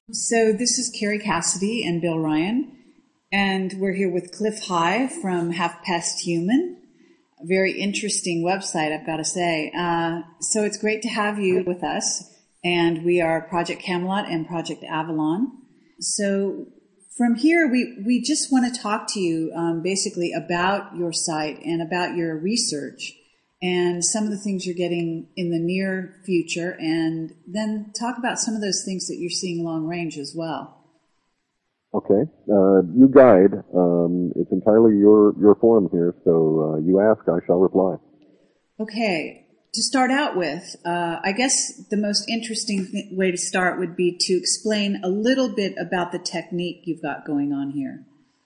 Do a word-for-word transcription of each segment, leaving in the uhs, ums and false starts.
So this is Carrie Cassidy and Bill Ryan, and we're here with Cliff High from Half Past Human. A very interesting website, I've got to say. Uh, so it's great to have you with us, and we are Project Camelot and Project Avalon. So from here, we, we just want to talk to you um, basically about your site and about your research and some of the things you're getting in the near future, and then talk about some of those things that you're seeing long range as well. Okay. Uh, you guide. Um, it's entirely your, your forum here, so uh, you ask, I shall reply. Okay. To start out with, uh, I guess the most interesting th- way to start would be to explain a little bit about the technique you've got going on here.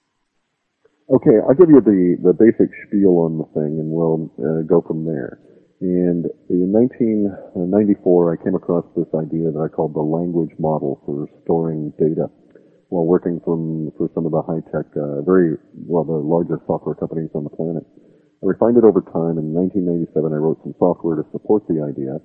Okay, I'll give you the, the basic spiel on the thing, and we'll uh, go from there. And in nineteen ninety-four, I came across this idea that I called the language model for storing data while working from for some of the high-tech, uh, very, well, the largest software companies on the planet. I refined it over time. In nineteen ninety-seven, I wrote some software to support the idea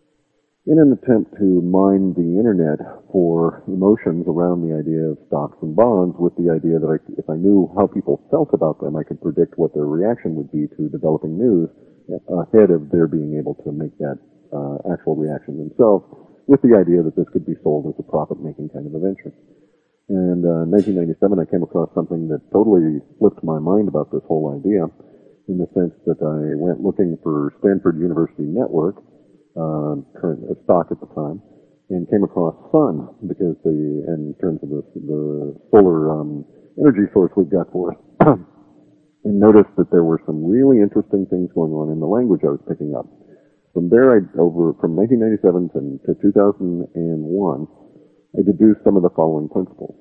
in an attempt to mine the internet for emotions around the idea of stocks and bonds, with the idea that I, if I knew how people felt about them, I could predict what their reaction would be to developing news ahead of their being able to make that uh, actual reaction themselves, with the idea that this could be sold as a profit-making kind of a venture. And uh, in nineteen ninety-seven, I came across something that totally flipped my mind about this whole idea, in the sense that I went looking for Stanford University Network, uh, current uh, stock at the time, and came across Sun, because the, in terms of the, the solar um, energy source we've got for us, and noticed that there were some really interesting things going on in the language I was picking up. From there, I over from nineteen ninety-seven to, to two thousand one, I deduced some of the following principles.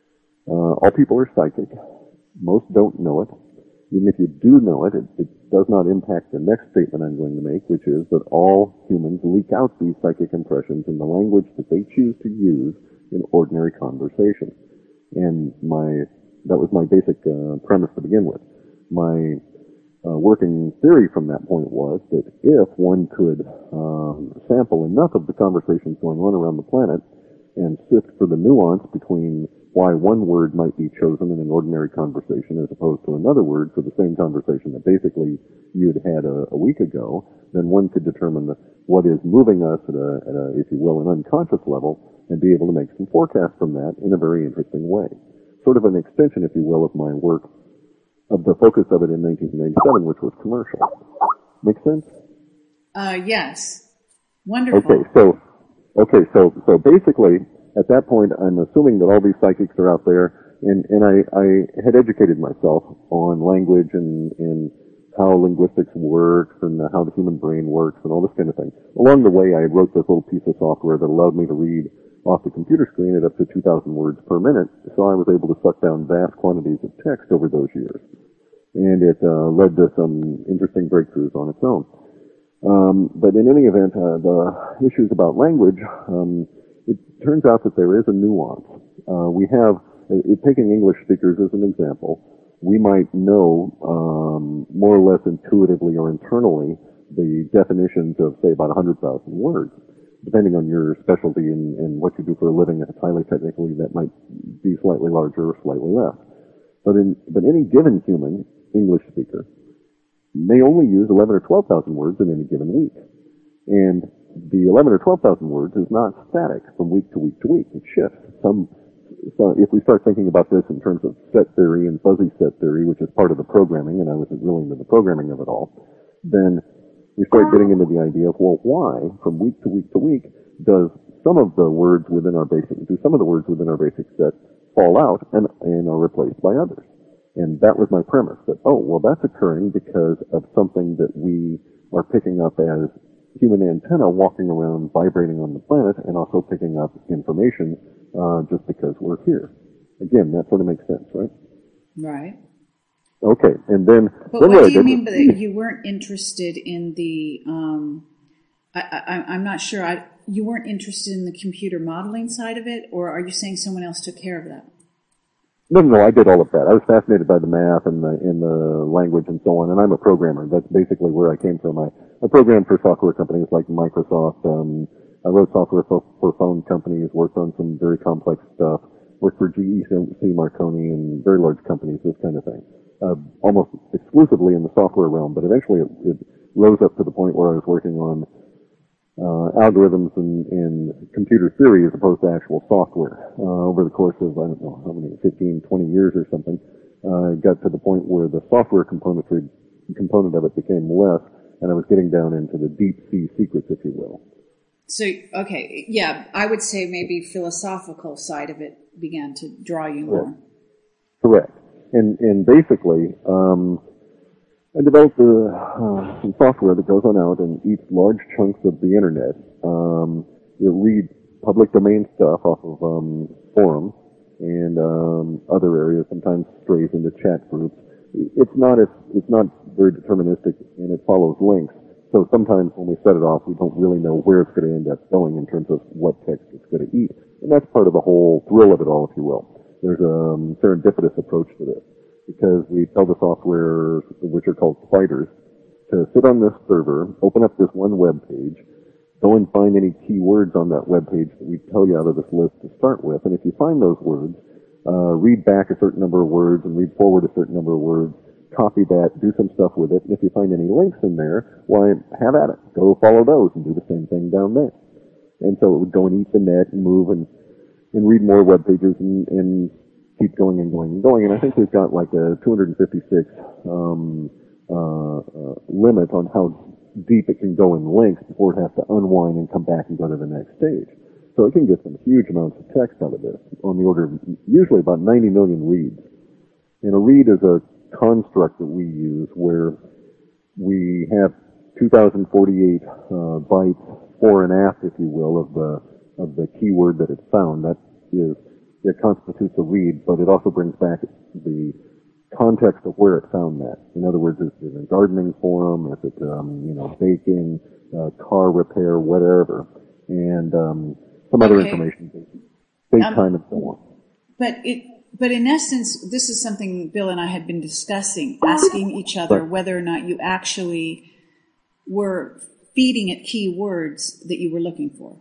Uh, all people are psychic. Most don't know it. Even if you do know it, it, it does not impact the next statement I'm going to make, which is that all humans leak out these psychic impressions in the language that they choose to use in ordinary conversation. And my that was my basic uh, premise to begin with. My uh, working theory from that point was that if one could um, sample enough of the conversations going on around the planet and sift for the nuance between why one word might be chosen in an ordinary conversation as opposed to another word for the same conversation that basically you had had a, a week ago, then one could determine the, what is moving us at a, at a, if you will, an unconscious level, and be able to make some forecasts from that in a very interesting way. Sort of an extension, if you will, of my work, of the focus of it in nineteen ninety-seven, which was commercial. Make sense? Uh, yes. Wonderful. Okay, so, okay, so, so basically, at that point, I'm assuming that all these psychics are out there, and, and I, I had educated myself on language and, and how linguistics works and how the human brain works and all this kind of thing. Along the way, I wrote this little piece of software that allowed me to read off the computer screen at up to two thousand words per minute, so I was able to suck down vast quantities of text over those years. And it uh, led to some interesting breakthroughs on its own. Um, but in any event, uh, the issues about language, um, it turns out that there is a nuance. Uh, we have, uh, taking English speakers as an example, we might know um, more or less intuitively or internally the definitions of, say, about one hundred thousand words. Depending on your specialty and, and what you do for a living, if it's highly technical, that might be slightly larger or slightly less. But in but any given human English speaker may only use eleven or twelve thousand words in any given week, and the eleven or twelve thousand words is not static from week to week to week. It shifts. Some, so if we start thinking about this in terms of set theory and fuzzy set theory, which is part of the programming, and I wasn't really into the programming of it all, then we start getting into the idea of, well, why from week to week to week does some of the words within our basic, do some of the words within our basic set fall out and, and are replaced by others? And that was my premise, that, oh, well, that's occurring because of something that we are picking up as human antenna walking around vibrating on the planet and also picking up information uh, just because we're here. Again, that sort of makes sense, right? Right. Okay, and then... But then what do you did, mean by that you weren't interested in the... Um, I, I, I'm not sure. I, you weren't interested in the computer modeling side of it, or are you saying someone else took care of that? No, no, no, I did all of that. I was fascinated by the math and the, and the language and so on, and I'm a programmer. That's basically where I came from. I, I programmed for software companies like Microsoft, um, I wrote software for, for phone companies, worked on some very complex stuff, worked for G E, C, Marconi, and very large companies, this kind of thing. Uh, almost exclusively in the software realm, but eventually it, it rose up to the point where I was working on uh, algorithms and, and computer theory as opposed to actual software. Uh, over the course of, I don't know, how many, fifteen, twenty years or something, uh, got to the point where the software componentry, component of it became less, and I was getting down into the deep sea secrets, if you will. So, okay, yeah, I would say maybe philosophical side of it began to draw you more. Correct. And, and basically, um, I developed a, uh, some software that goes on out and eats large chunks of the internet. Um, it reads public domain stuff off of um, forums and um, other areas. Sometimes strays into chat groups. It's not as, it's not very deterministic, and it follows links. So sometimes when we set it off, we don't really know where it's going to end up going in terms of what text it's going to eat. And that's part of the whole thrill of it all, if you will. There's a um, serendipitous approach to this, because we tell the software, which are called spiders, to sit on this server, open up this one web page, go and find any keywords on that web page that we tell you out of this list to start with. And if you find those words, uh, read back a certain number of words and read forward a certain number of words, copy that, do some stuff with it, and if you find any links in there, why, have at it. Go follow those and do the same thing down there. And so it would go and eat the net and move and, and read more web pages and, and keep going and going and going. And I think we've got like a two hundred fifty-six um, uh, uh, limit on how deep it can go in links before it has to unwind and come back and go to the next stage. So it can get some huge amounts of text out of this, on the order of usually about ninety million reads. And a read is a construct that we use where we have two thousand forty-eight uh, bytes fore and aft, if you will, of the of the keyword that it found. That is, it constitutes a read, but it also brings back the context of where it found that. In other words, is it a gardening forum? Is it um, you know baking, uh, car repair, whatever, and um, some other okay. information, date um, time, and so on. But it. But in essence, this is something Bill and I had been discussing, asking each other right. whether or not you actually were feeding it keywords that you were looking for.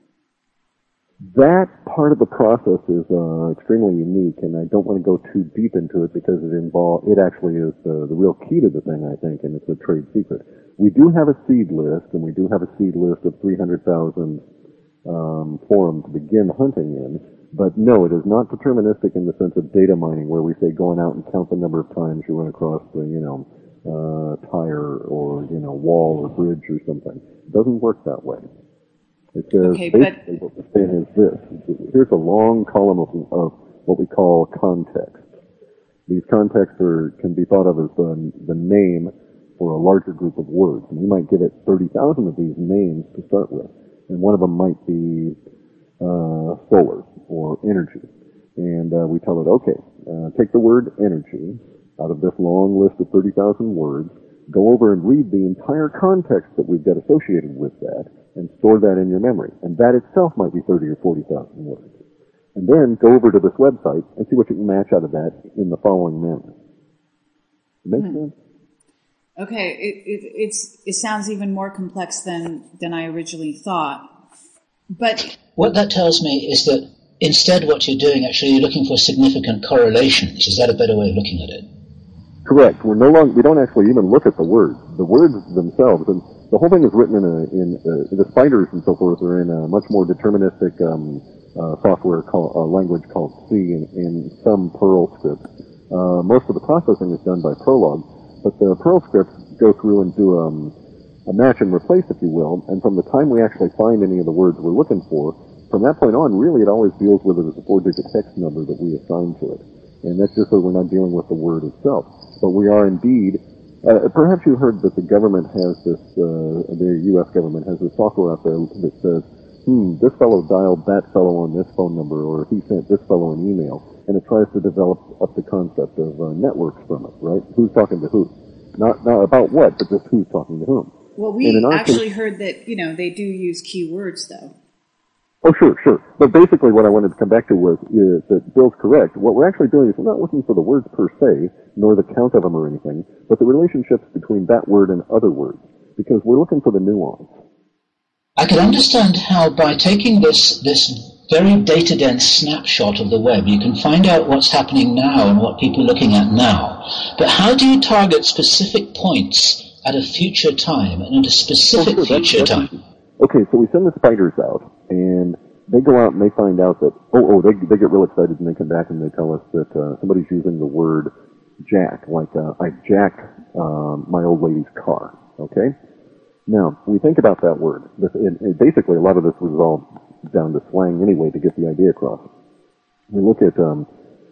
That part of the process is uh, extremely unique, and I don't want to go too deep into it because it involves, it actually is the, the real key to the thing, I think, and it's a trade secret. We do have a seed list, and we do have a seed list of three hundred thousand um, forums to begin hunting in. But no, it is not deterministic in the sense of data mining, where we say going out and count the number of times you run across the, you know, uh, tire or, you know, wall or bridge or something. It doesn't work that way. It says okay, basically but... what we're saying is this. Here's a long column of, of what we call context. These contexts are, can be thought of as the, the name for a larger group of words. And we might give it thirty thousand of these names to start with. And one of them might be uh, solar or energy. And uh, we tell it, okay, uh, take the word energy out of this long list of thirty thousand words, go over and read the entire context that we've got associated with that, and store that in your memory. And that itself might be thirty or forty thousand words. And then go over to this website and see what you can match out of that in the following manner. Make hmm. sense? Okay, it, it, it's, it sounds even more complex than, than I originally thought. But what that tells me is that instead what you're doing, actually, you're looking for significant correlations. Is that a better way of looking at it? Correct. We're no longer, we don't actually even look at the words. The words themselves, and the whole thing is written in a, in uh, the spiders and so forth are in a much more deterministic um, uh, software called, uh, language called C and, and some Perl scripts. Uh, most of the processing is done by Prolog, but the Perl scripts go through and do um, a match and replace, if you will, and from the time we actually find any of the words we're looking for, from that point on, really it always deals with it as a four-digit text number that we assign to it. And that's just so we're not dealing with the word itself. But we are indeed, uh, perhaps you heard that the government has this, uh, the U S government has this software out there that says, hmm, this fellow dialed that fellow on this phone number, or he sent this fellow an email, and it tries to develop up the concept of uh, networks from it, right? Who's talking to who? Not, not about what, but just who's talking to whom. Well, we actually case, heard that, you know, they do use keywords, though. Oh, sure, sure. But basically what I wanted to come back to was is that Bill's correct. What we're actually doing is we're not looking for the words per se, nor the count of them or anything, but the relationships between that word and other words, because we're looking for the nuance. I can understand how by taking this this very data-dense snapshot of the web, you can find out what's happening now and what people are looking at now. But how do you target specific points at a future time and at a specific oh, sure, future that's, that's, time? Okay, so we send the spiders out, and they go out and they find out that, oh, oh, they, they get real excited and they come back and they tell us that uh, somebody's using the word jack, like uh, I jacked um, my old lady's car, okay? Now, we think about that word. This, it, it basically, a lot of this was all down to slang anyway to get the idea across. We look at, um,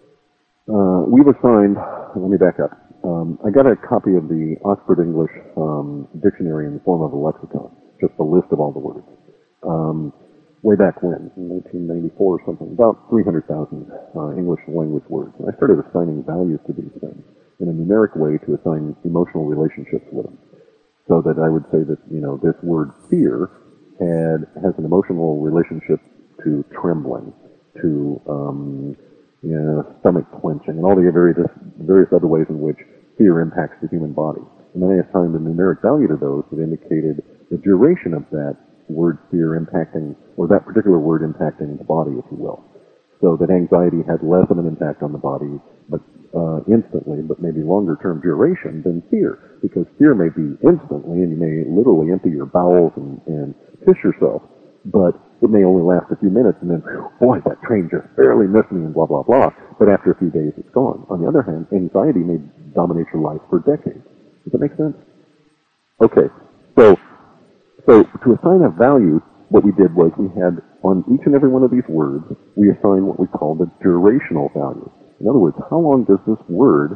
uh, we've assigned, let me back up. Um, I got a copy of the Oxford English um, Dictionary in the form of a lexicon, just a list of all the words. Um, way back when, in nineteen ninety-four or something, about three hundred thousand uh, English language words. And I started assigning values to these things in a numeric way to assign emotional relationships with them. So that I would say that, you know, this word fear had, has an emotional relationship to trembling, to, um, you know, stomach clenching, and all the various, various other ways in which fear impacts the human body. And then I assigned a numeric value to those that indicated the duration of that word fear impacting, or that particular word impacting the body, if you will. So that anxiety had less of an impact on the body, but uh, instantly, but maybe longer-term duration than fear, because fear may be instantly, and you may literally empty your bowels and, and piss yourself, but it may only last a few minutes, and then, boy, that train just barely missed me, and blah, blah, blah. But after a few days, it's gone. On the other hand, anxiety may dominate your life for decades. Does that make sense? Okay, so so to assign a value, what we did was we had, on each and every one of these words, we assigned what we called a durational value. In other words, how long does this word,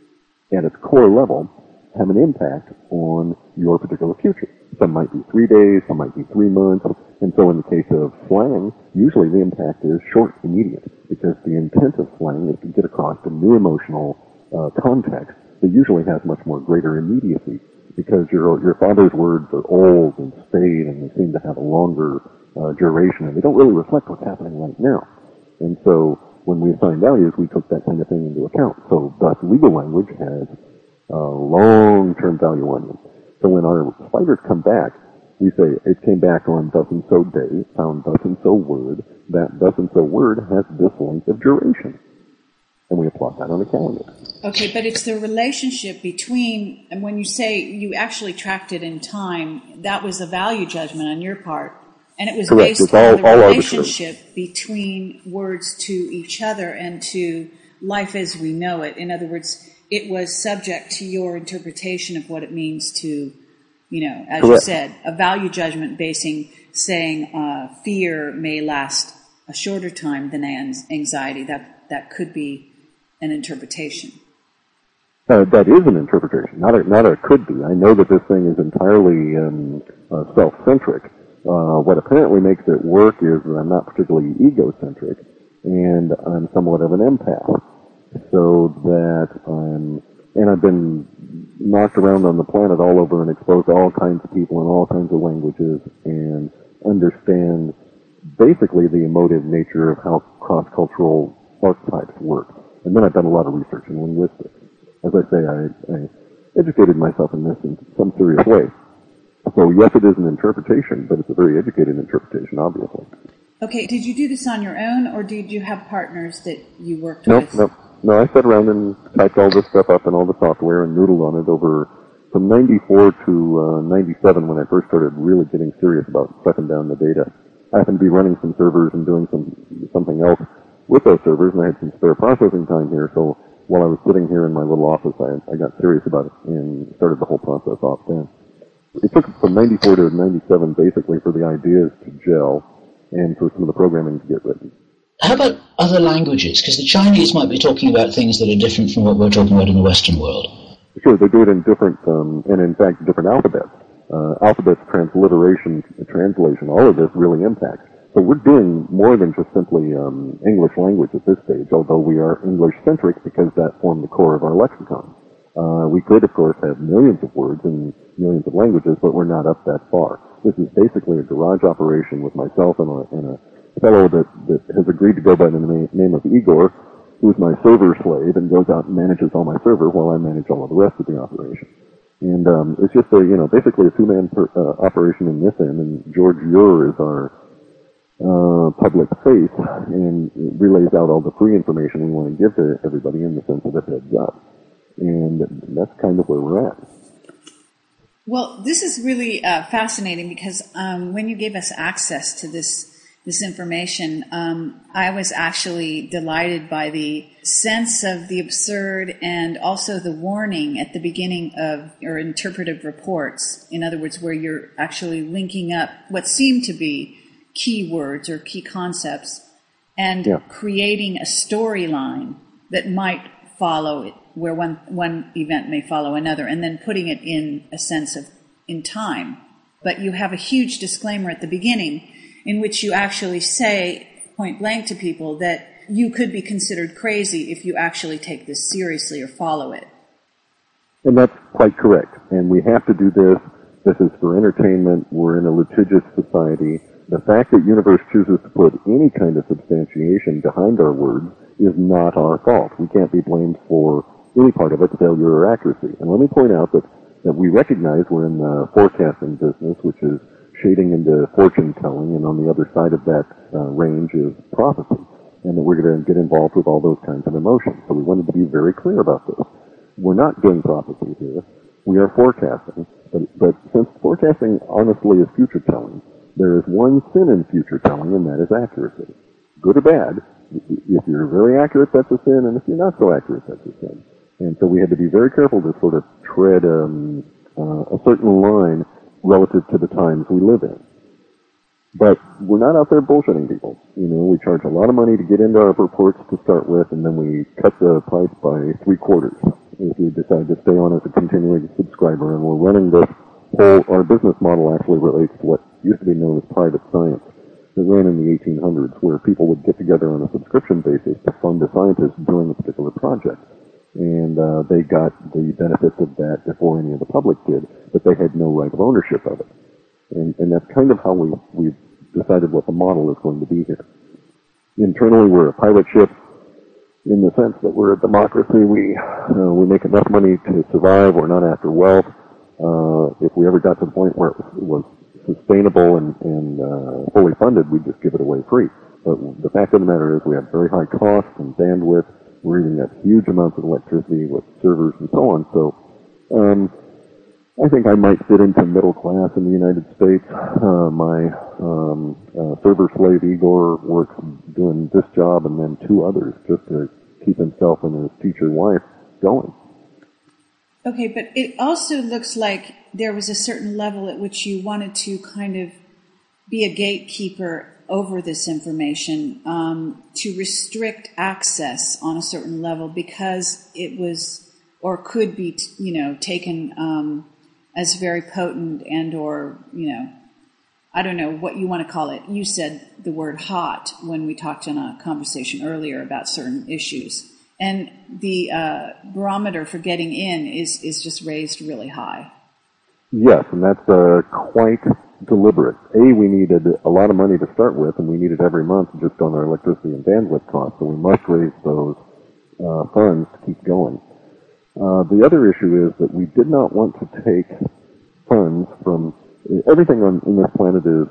at its core level, have an impact on your particular future? Some might be three days, some might be three months, and so in the case of slang, usually the impact is short, immediate, because the intent of slang is to get across a new emotional uh, context that usually has much more greater immediacy, because your your father's words are old and staid, and they seem to have a longer uh, duration, and they don't really reflect what's happening right now. And so when we assign values, we took that kind of thing into account. So thus, legal language has a long-term value on it. So when our spiders come back, we say it came back on thus and so day, found thus and so word, that thus and so word has this length of duration. And we plot that on a calendar. Okay, but it's the relationship between, and when you say you actually tracked it in time, that was a value judgment on your part. And it was Correct. based it's on all, the all relationship arbitrary. between words to each other and to life as we know it. In other words, it was subject to your interpretation of what it means to, you know, as Correct. you said, a value judgment basing, saying uh, fear may last a shorter time than anxiety. That that could be an interpretation. Uh, that is an interpretation, not a, not a could be. I know that this thing is entirely um, uh, self-centric. Uh, what apparently makes it work is that I'm not particularly egocentric, and I'm somewhat of an empath. So that I'm, and I've been knocked around on the planet all over and exposed to all kinds of people in all kinds of languages, and understand basically the emotive nature of how cross-cultural archetypes work. And then I've done a lot of research in linguistics. As I say, I, I educated myself in this in some serious way. So yes, it is an interpretation, but it's a very educated interpretation, obviously. Okay, did you do this on your own, or did you have partners that you worked nope, with? Nope, no. No, I sat around and typed all this stuff up and all the software and noodled on it over from ninety-four to uh, ninety-seven when I first started really getting serious about sucking down the data. I happened to be running some servers and doing some something else with those servers, and I had some spare processing time here, so while I was sitting here in my little office, I, I got serious about it and started the whole process off then. It took from ninety-four to ninety-seven basically for the ideas to gel and for some of the programming to get written. How about other languages? Because the Chinese might be talking about things that are different from what we're talking about in the Western world. Sure, they do it in different, um, and in fact, different alphabets. Uh, alphabets, transliteration, translation, all of this really impacts. So we're doing more than just simply um, English language at this stage, although we are English-centric because that formed the core of our lexicon. Uh, we could, of course, have millions of words in millions of languages, but we're not up that far. This is basically a garage operation with myself and a, and a fellow that, that has agreed to go by the name, name of Igor, who's my server slave and goes out and manages all my server while I manage all of the rest of the operation. And um, it's just a, you know, basically a two-man per, uh, operation in this end, and George Ure is our uh, public face and relays out all the free information we want to give to everybody in the sense of a heads up. And that's kind of where we're at. Well, this is really uh, fascinating because um, when you gave us access to this this information, um, I was actually delighted by the sense of the absurd and also the warning at the beginning of your interpretive reports. In other words, where you're actually linking up what seem to be keywords or key concepts and yeah. creating a storyline that might follow it, where one, one event may follow another, and then putting it in a sense of in time. But you have a huge disclaimer at the beginning in which you actually say point blank to people that you could be considered crazy if you actually take this seriously or follow it. And that's quite correct. And we have to do this. This is for entertainment. We're in a litigious society. The fact that Universe chooses to put any kind of substantiation behind our words is not our fault. We can't be blamed for any part of its failure or accuracy. And let me point out that, that we recognize we're in the forecasting business, which is shading into fortune telling, and on the other side of that uh, range is prophecy, and that we're going to get involved with all those kinds of emotions. So we wanted to be very clear about this. We're not doing prophecy here. We are forecasting, but, but since forecasting honestly is future telling, there is one sin in future telling, and that is accuracy. Good or bad, if you're very accurate, that's a sin, and if you're not so accurate, that's a sin. And so we had to be very careful to sort of tread um, uh, a certain line relative to the times we live in. But we're not out there bullshitting people. You know, we charge a lot of money to get into our reports to start with, and then we cut the price by three quarters if you decide to stay on as a continuing subscriber. And we're running this whole, our business model actually relates to what used to be known as private science that ran in the eighteen hundreds, where people would get together on a subscription basis to fund a scientist doing a particular project. And uh, they got the benefits of that before any of the public did, but they had no right of ownership of it. And, and that's kind of how we, we've decided what the model is going to be here. Internally, we're a pilot ship in the sense that we're a democracy. We uh, we make enough money to survive. We're not after wealth. Uh, if we ever got to the point where it was sustainable and, and uh, fully funded, we'd just give it away free. But the fact of the matter is we have very high costs and bandwidth. We're eating up huge amounts of electricity with servers and so on. So um, I think I might fit into middle class in the United States. Uh, my um, uh, server slave Igor works doing this job and then two others just to keep himself and his teacher wife going. Okay, but it also looks like there was a certain level at which you wanted to kind of be a gatekeeper over this information, um, to restrict access on a certain level because it was or could be, you know, taken um, as very potent and or, you know, I don't know what you want to call it. You said the word hot when we talked in a conversation earlier about certain issues. And the uh, barometer for getting in is, is just raised really high. Yes, and that's uh, quite deliberate. A, we needed a lot of money to start with, and we needed every month just on our electricity and bandwidth costs, so we must raise those uh, funds to keep going. Uh, the other issue is that we did not want to take funds from everything on in this planet is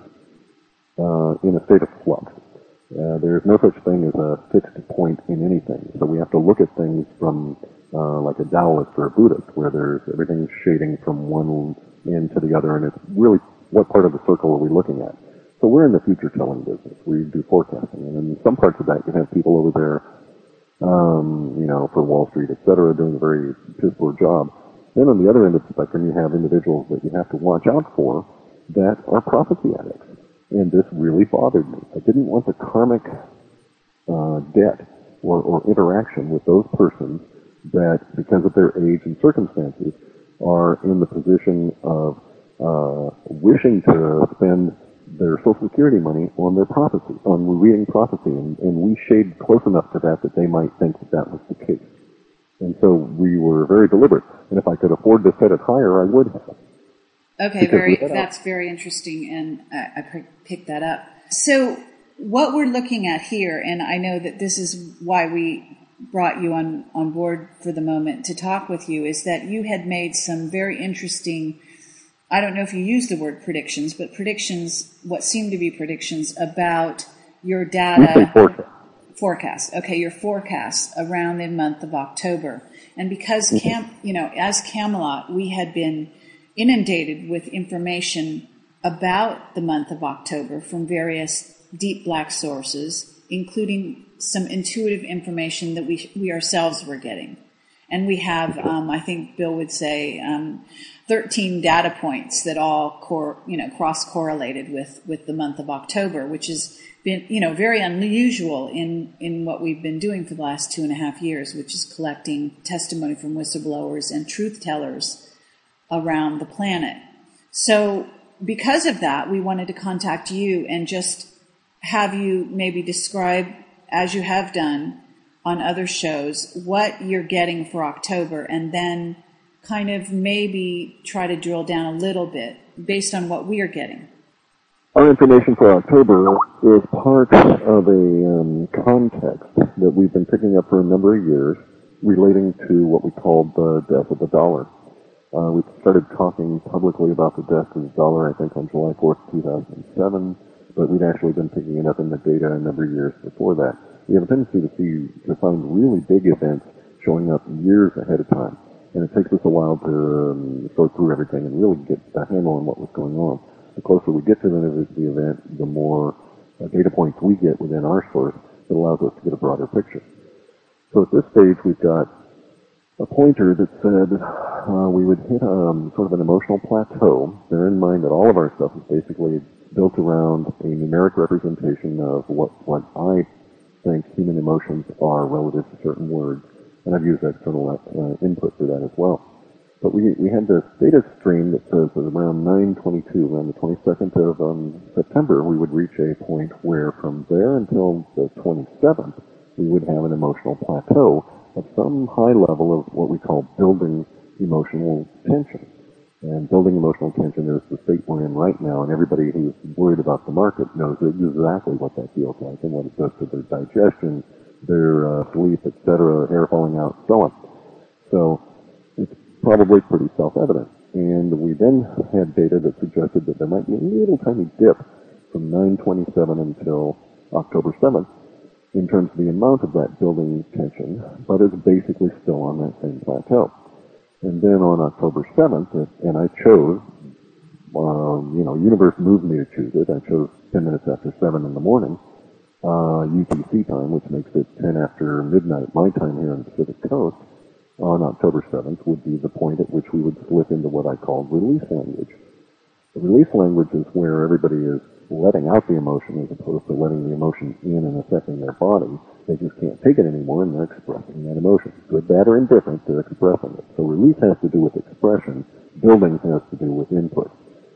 uh, in a state of flux. Uh, there's no such thing as a fixed point in anything, so we have to look at things from uh, like a Taoist or a Buddhist, where there's everything shading from one end to the other, and it's really what part of the circle are we looking at? So we're in the future telling business. We do forecasting, and in some parts of that, you have people over there, um, you know, for Wall Street, et cetera, doing a very piss poor job. Then on the other end of the spectrum, you have individuals that you have to watch out for that are prophecy addicts. And this really bothered me. I didn't want the karmic uh, debt or, or interaction with those persons that, because of their age and circumstances, are in the position of uh, wishing to spend their Social Security money on their prophecy, on reading prophecy, and, and we shade close enough to that that they might think that that was the case. And so we were very deliberate. And if I could afford to set it higher, I would have. Okay, very. That's very interesting, and I, I picked that up. So what we're looking at here, and I know that this is why we brought you on, on board for the moment to talk with you is that you had made some very interesting, I don't know if you used the word predictions, but predictions, what seemed to be predictions about your data. Forecast. Forecast. Okay, your forecast around the month of October. And because, mm-hmm. Cam, you know, as Camelot, we had been inundated with information about the month of October from various deep black sources, including some intuitive information that we we ourselves were getting. And we have, um, I think Bill would say, um, thirteen data points that all cor- you know cross-correlated with, with the month of October, which has been, you know, very unusual in, in what we've been doing for the last two and a half years, which is collecting testimony from whistleblowers and truth tellers around the planet. So because of that, we wanted to contact you and just have you maybe describe, as you have done on other shows, what you're getting for October, and then kind of maybe try to drill down a little bit based on what we are getting. Our information for October is part of a um, context that we've been picking up for a number of years relating to what we called the death of the dollar. Uh, we started talking publicly about the death of the dollar, I think, on July fourth, two thousand seven, but we'd actually been picking it up in the data a number of years before that. We have a tendency to see, to find really big events showing up years ahead of time, and it takes us a while to um, sort through everything and really get a handle on what was going on. The closer we get to the, the event, the more uh, data points we get within our source that allows us to get a broader picture. So at this stage, we've got a pointer that said uh, we would hit um, sort of an emotional plateau. Bear in mind that all of our stuff is basically built around a numeric representation of what, what I think human emotions are relative to certain words, and I've used external uh, input for that as well. But we we had this data stream that says that around nine twenty-two, around the twenty-second of um, September, we would reach a point where from there until the twenty-seventh, we would have an emotional plateau of some high level of what we call building emotional tension. And building emotional tension is the state we're in right now, and everybody who's worried about the market knows exactly what that feels like and what it does to their digestion, their uh, sleep, et cetera, hair falling out, so on. So it's probably pretty self-evident. And we then had data that suggested that there might be a little tiny dip from nine twenty-seven until October seventh in terms of the amount of that building tension, but it's basically still on that same plateau. And then on October seventh, and I chose, uh, you know, universe moved me to choose it. I chose ten minutes after seven in the morning, uh, U T C time, which makes it ten after midnight my time here on the Pacific Coast. On October seventh would be the point at which we would slip into what I call release language. The release language is where everybody is letting out the emotion as opposed to letting the emotion in and affecting their body. They just can't take it anymore, and they're expressing that emotion. Good, bad, or indifferent, they're expressing it. So release has to do with expression. Building has to do with input.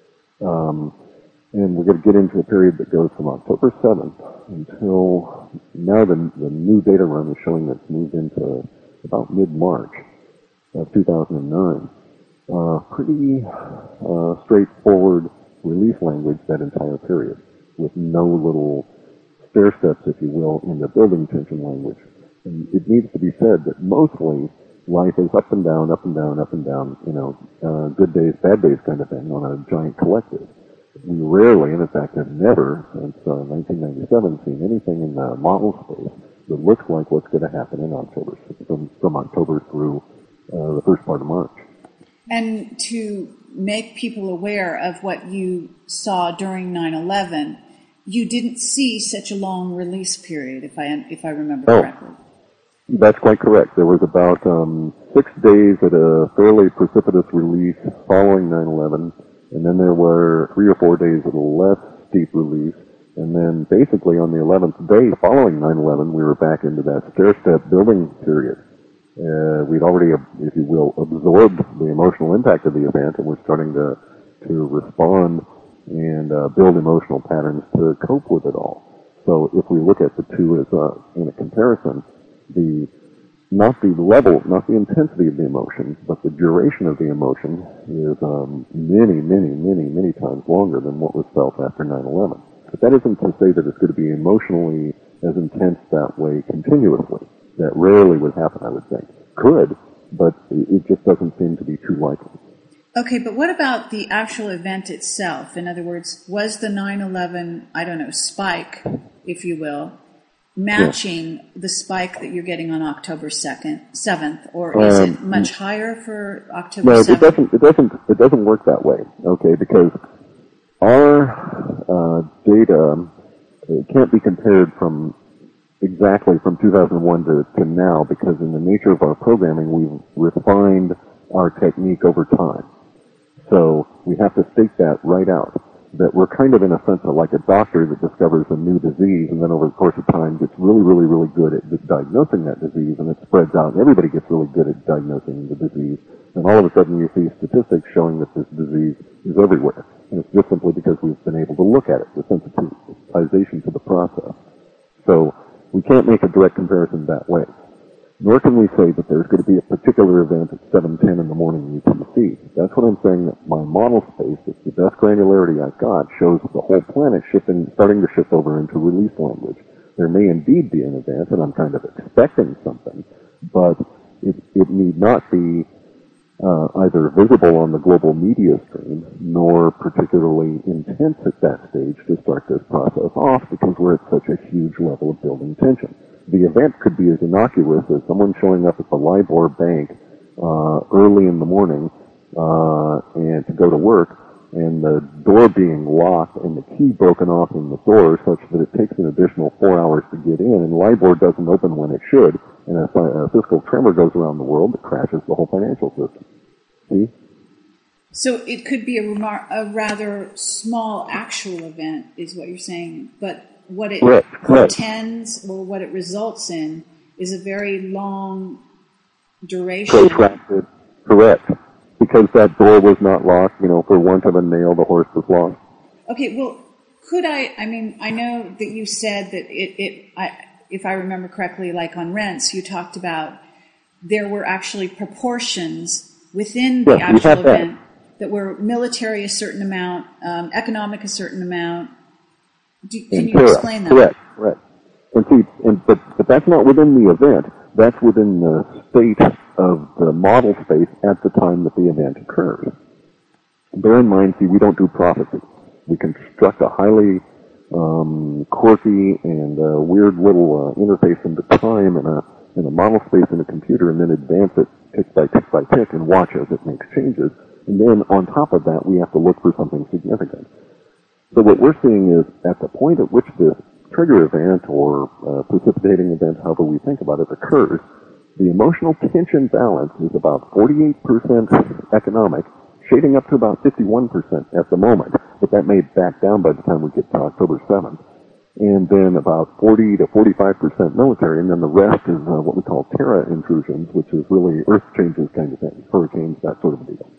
Um, and we're going to get into a period that goes from October seventh until now the, the new data run is showing that it's moved into about mid-March of two thousand nine. Uh, pretty uh, straightforward release language that entire period, with no little stair steps, if you will, in the building tension language. And it needs to be said that mostly life is up and down, up and down, up and down, you know, uh, good days, bad days kind of thing on a giant collective. We rarely, and in fact have never, since uh, nineteen ninety-seven, seen anything in the model space that looks like what's going to happen in October, from, from October through uh, the first part of March. And to make people aware of what you saw during nine eleven, you didn't see such a long release period, if I if I remember oh, correctly. That's quite correct. There was about um, six days at a fairly precipitous release following nine eleven, and then there were three or four days at a less steep release, and then basically on the eleventh day following nine eleven, we were back into that stair-step building period. Uh, we'd already, if you will, absorbed the emotional impact of the event, and we're starting to to respond and uh, build emotional patterns to cope with it all. So if we look at the two as uh, in a comparison, the not the level, not the intensity of the emotion, but the duration of the emotion is um, many, many, many, many times longer than what was felt after nine eleven. But that isn't to say that it's going to be emotionally as intense that way continuously. That rarely would happen, I would think. Could, but it just doesn't seem to be too likely. Okay, but what about the actual event itself? In other words, was the nine eleven, I don't know, spike, if you will, matching yeah. the spike that you're getting on October second, seventh, or is um, it much higher for October no, seventh? No, it doesn't, it doesn't, it doesn't work that way, okay, because our uh, data it can't be compared from exactly from two thousand one to, to now, because in the nature of our programming, we've refined our technique over time. So we have to state that right out, that we're kind of in a sense of like a doctor that discovers a new disease and then over the course of time gets really, really, really good at diagnosing that disease, and it spreads out and everybody gets really good at diagnosing the disease, and all of a sudden you see statistics showing that this disease is everywhere. And it's just simply because we've been able to look at it, the sensitization to the process. So we can't make a direct comparison that way. Nor can we say that there's going to be a particular event at seven ten in the morning U T C. That's what I'm saying, that my model space, it's the best granularity I've got, shows the whole planet shifting, starting to shift over into release language. There may indeed be an event, and I'm kind of expecting something, but it, it need not be uh, either visible on the global media stream, nor particularly intense at that stage to start this process off, because we're at such a huge level of building tension. The event could be as innocuous as someone showing up at the LIBOR bank uh, early in the morning uh, and to go to work, and the door being locked and the key broken off in the door such that it takes an additional four hours to get in, and LIBOR doesn't open when it should, and a, a fiscal tremor goes around the world that crashes the whole financial system. See? So it could be a, remar- a rather small actual event, is what you're saying, but what it correct, portends correct. or what it results in is a very long duration. Protracted, correct. Because that door was not locked, you know, for want of a nail, the horse was lost. Okay, well, could I, I mean, I know that you said that it, it I, if I remember correctly, like on rents, you talked about there were actually proportions within the yes, actual event that. that were military a certain amount, um, economic a certain amount. Do, can and you correct, explain that? Correct, correct. And see, and, but, but that's not within the event. That's within the state of the model space at the time that the event occurs. Bear in mind, see, we don't do prophecy. We construct a highly um, quirky and uh, weird little uh, interface into time in a, in a model space in a computer, and then advance it tick by tick by tick and watch as it makes changes. And then on top of that, we have to look for something significant. So what we're seeing is at the point at which this trigger event or uh, precipitating event, however we think about it, occurs, the emotional tension balance is about forty-eight percent economic, shading up to about fifty-one percent at the moment, but that may back down by the time we get to October seventh. And then about forty to forty-five percent military, and then the rest is uh, what we call terra intrusions, which is really earth changes kind of thing, hurricanes, that sort of deal.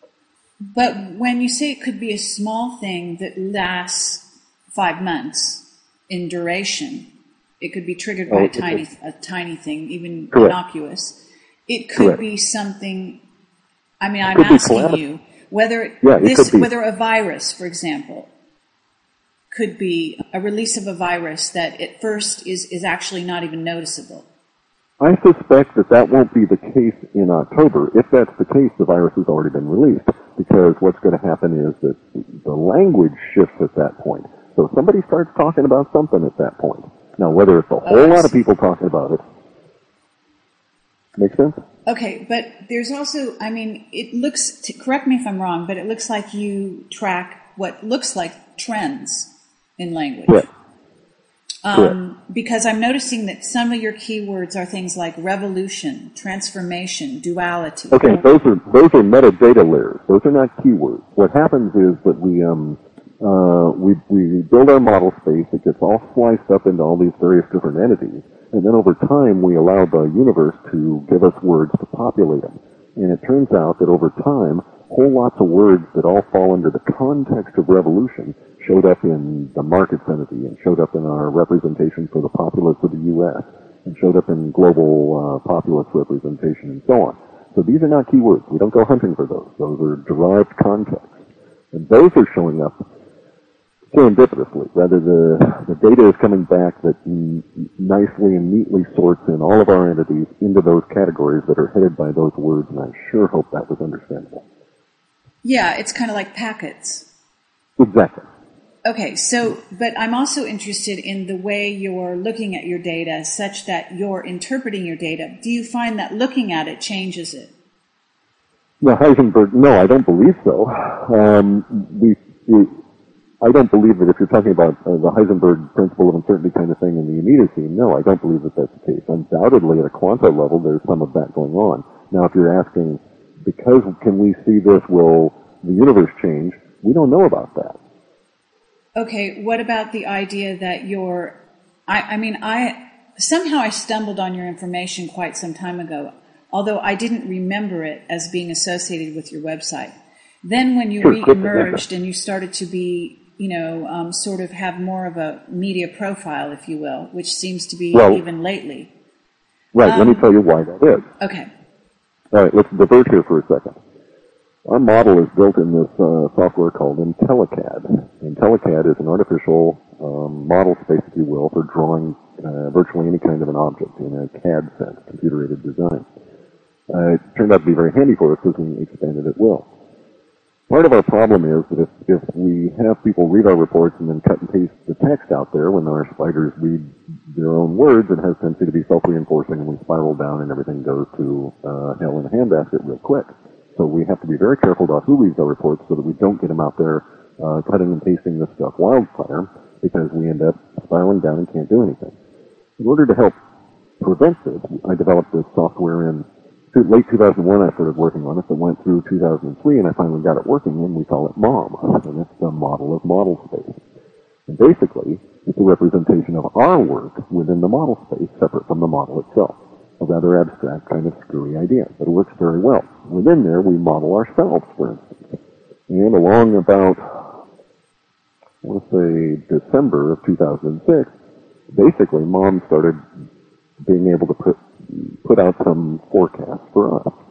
But when you say it could be a small thing that lasts five months in duration, it could be triggered by oh, a tiny, a tiny thing, even correct. Innocuous. It could correct. Be something. I mean, I'm asking you whether yeah, this, whether a virus, for example, could be a release of a virus that at first is is actually not even noticeable. I suspect that that won't be the case in October. If that's the case, the virus has already been released, because what's going to happen is that the language shifts at that point. So somebody starts talking about something at that point. Now, whether it's a whole lot of people talking about it, make sense? Okay, but there's also, I mean, it looks, to, correct me if I'm wrong, but it looks like you track what looks like trends in language. Correct. Um, because I'm noticing that some of your keywords are things like revolution, transformation, duality. Okay, those are those are metadata layers. Those are not keywords. What happens is that we um uh we we build our model space. It gets all sliced up into all these various different entities, and then over time we allow the universe to give us words to populate them. And it turns out that over time, whole lots of words that all fall under the context of revolution showed up in the markets entity, and showed up in our representation for the populace of the U S, and showed up in global uh, populace representation, and so on. So these are not keywords. We don't go hunting for those. Those are derived contexts. And those are showing up serendipitously. Rather, the, the data is coming back that n- nicely and neatly sorts in all of our entities into those categories that are headed by those words, and I sure hope that was understandable. Yeah, it's kind of like packets. Exactly. Okay, so, but I'm also interested in the way you're looking at your data such that you're interpreting your data. Do you find that looking at it changes it? No, Heisenberg, no, I don't believe so. Um, we, we, I don't believe that if you're talking about uh, the Heisenberg principle of uncertainty kind of thing in the immediacy, no, I don't believe that that's the case. Undoubtedly, at a quanta level, there's some of that going on. Now, if you're asking, because can we see this, will the universe change? We don't know about that. Okay, what about the idea that you're, I, I mean, I, somehow I stumbled on your information quite some time ago, although I didn't remember it as being associated with your website. Then when you sure, re-emerged and you started to be, you know, um, sort of have more of a media profile, if you will, which seems to be well, even lately. Right, um, let me tell you why that is. Okay. All right, let's divert here for a second. Our model is built in this uh, software called IntelliCAD. IntelliCAD is an artificial um, model space, if you will, for drawing uh, virtually any kind of an object in a C A D sense, computer-aided design. Uh, it turned out to be very handy for us because we expanded at will. Part of our problem is that if, if we have people read our reports and then cut and paste the text out there, when our spiders read their own words, it has a tendency to be self-reinforcing, and we spiral down and everything goes to uh, hell in a handbasket real quick. So we have to be very careful about who reads our reports so that we don't get them out there uh, cutting and pasting this stuff wildfire, because we end up spiraling down and can't do anything. In order to help prevent this, I developed this software in late two thousand one. I started working on it. It went through two thousand three, and I finally got it working, and we call it MOM, and it's the model of model space. And basically, it's a representation of our work within the model space, separate from the model itself. A rather abstract, kind of screwy idea, but it works very well. Within there, we model ourselves, for instance. And along about, I want to say, December of two thousand six, basically, Mom started being able to put put out some forecasts for us.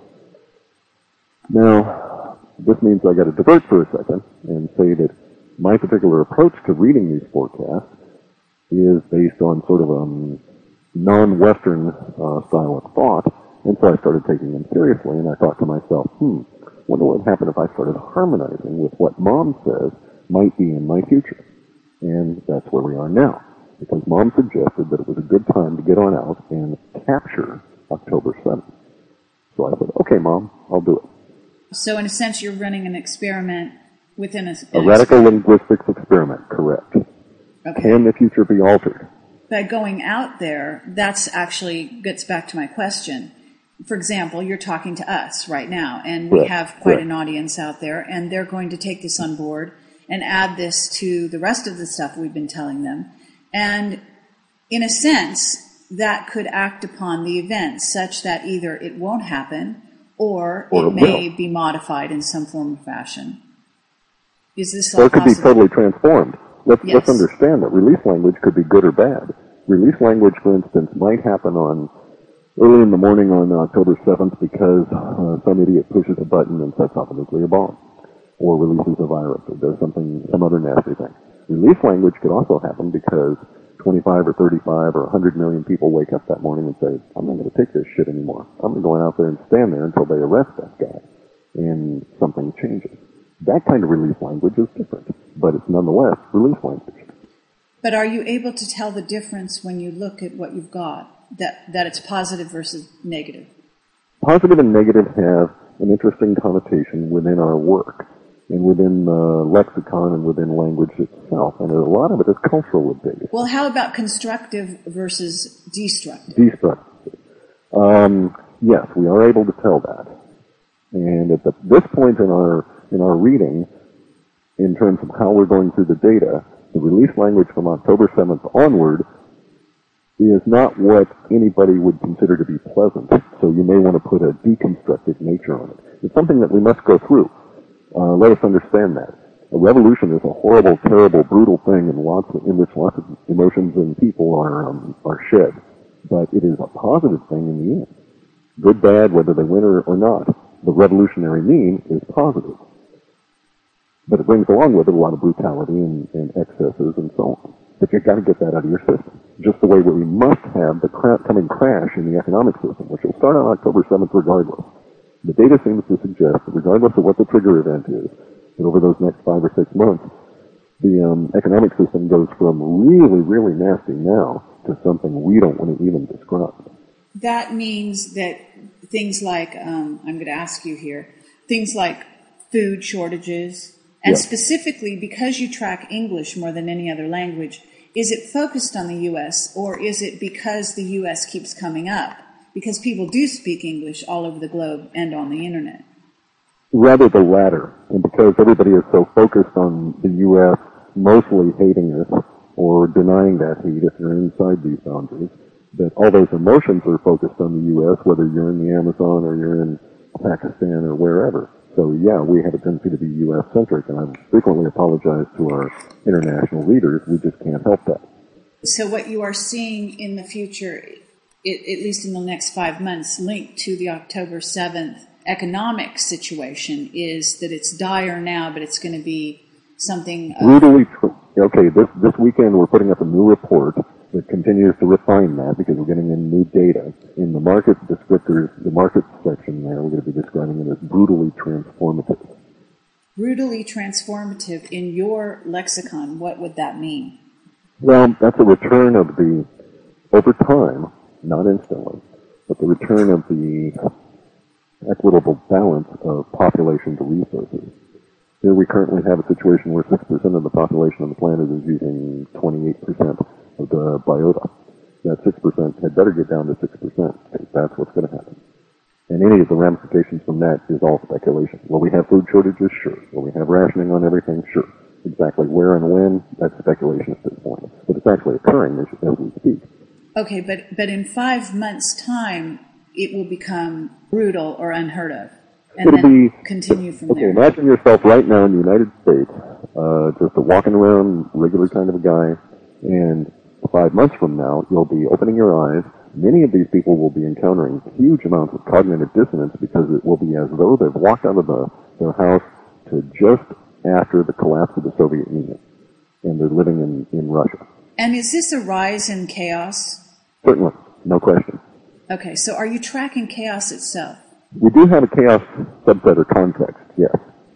Now, this means I got to divert for a second and say that my particular approach to reading these forecasts is based on sort of a non-Western uh, style of thought, and so I started taking them seriously, and I thought to myself, hmm, wonder what would happen if I started harmonizing with what Mom says might be in my future. And that's where we are now, because Mom suggested that it was a good time to get on out and capture October seventh. So I said, okay, Mom, I'll do it. So in a sense, you're running an experiment within a... A radical linguistics experiment, correct. Okay. Can the future be altered? By going out there, that's actually gets back to my question. For example, you're talking to us right now, and we Correct. have quite Correct. an audience out there, and they're going to take this on board and add this to the rest of the stuff we've been telling them. And in a sense, that could act upon the event such that either it won't happen or, Or it it may will. be modified in some form or fashion. Is this Or all it could be possible? totally transformed. Let's, Yes. let's understand that release language could be good or bad. Release language, for instance, might happen on early in the morning on October seventh because uh, some idiot pushes a button and sets off a nuclear bomb, or releases a virus, or does something, some other nasty thing. Release language could also happen because twenty-five or thirty-five or one hundred million people wake up that morning and say, I'm not going to take this shit anymore. I'm going to go out there and stand there until they arrest that guy. And something changes. That kind of release language is different, but it's nonetheless release language. But are you able to tell the difference when you look at what you've got, that, that it's positive versus negative? Positive and negative have an interesting connotation within our work, and within the lexicon and within language itself, and a lot of it is cultural based. Well, how about constructive versus destructive? Destructive. Um, yes, we are able to tell that. And at the, this point in our in our reading, in terms of how we're going through the data, the release language from October seventh onward is not what anybody would consider to be pleasant. So you may want to put a deconstructive nature on it. It's something that we must go through. Uh, let us understand that. A revolution is a horrible, terrible, brutal thing in lots of, in which lots of emotions and people are um, are shed. But it is a positive thing in the end. Good, bad, whether they win or, or not. The revolutionary mean is positive. But it brings along with it a lot of brutality and, and excesses and so on. But you've got to get that out of your system. Just the way that we must have the cra- coming crash in the economic system, which will start on October seventh regardless. The data seems to suggest that regardless of what the trigger event is, that over those next five or six months, the um, economic system goes from really, really nasty now to something we don't want to even describe. That means that things like, um, I'm going to ask you here, things like food shortages, and yes. specifically because you track English more than any other language, is it focused on the U S or is it because the U S keeps coming up? Because people do speak English all over the globe and on the internet. Rather the latter, and because everybody is so focused on the U S mostly hating us or denying that hate if you're inside these boundaries, that all those emotions are focused on the U S, whether you're in the Amazon or you're in Pakistan or wherever. So yeah, we have a tendency to be U S-centric, and I've frequently apologized to our international leaders. We just can't help that. So what you are seeing in the future, it, at least in the next five months, linked to the October seventh economic situation, is that it's dire now, but it's going to be something... Of- Brutally true. Okay, this, this weekend we're putting up a new report that continues to refine that because we're getting in new data. In the market descriptors, the market section there, we're going to be describing it as brutally transformative. Brutally transformative in your lexicon, what would that mean? Well, that's a return of the, over time, not instantly, but the return of the equitable balance of population to resources. Here we currently have a situation where six percent of the population on the planet is using twenty-eight percent of the biota. That six percent had better get down to six percent, because that's what's going to happen. And any of the ramifications from that is all speculation. Will we have food shortages? Sure. Will we have rationing on everything? Sure. Exactly where and when? That's speculation at this point. But it's actually occurring as, as we speak. Okay, but, but in five months' time, it will become brutal or unheard of. And It'll then be, continue from okay, there. Imagine yourself right now in the United States, uh, just a walking around, regular kind of a guy, and five months from now, you'll be opening your eyes. Many of these people will be encountering huge amounts of cognitive dissonance because it will be as though they've walked out of the, their house to just after the collapse of the Soviet Union, and they're living in, in Russia. And is this a rise in chaos? Certainly, no question. Okay, so are you tracking chaos itself? We do have a chaos subset or context, yes.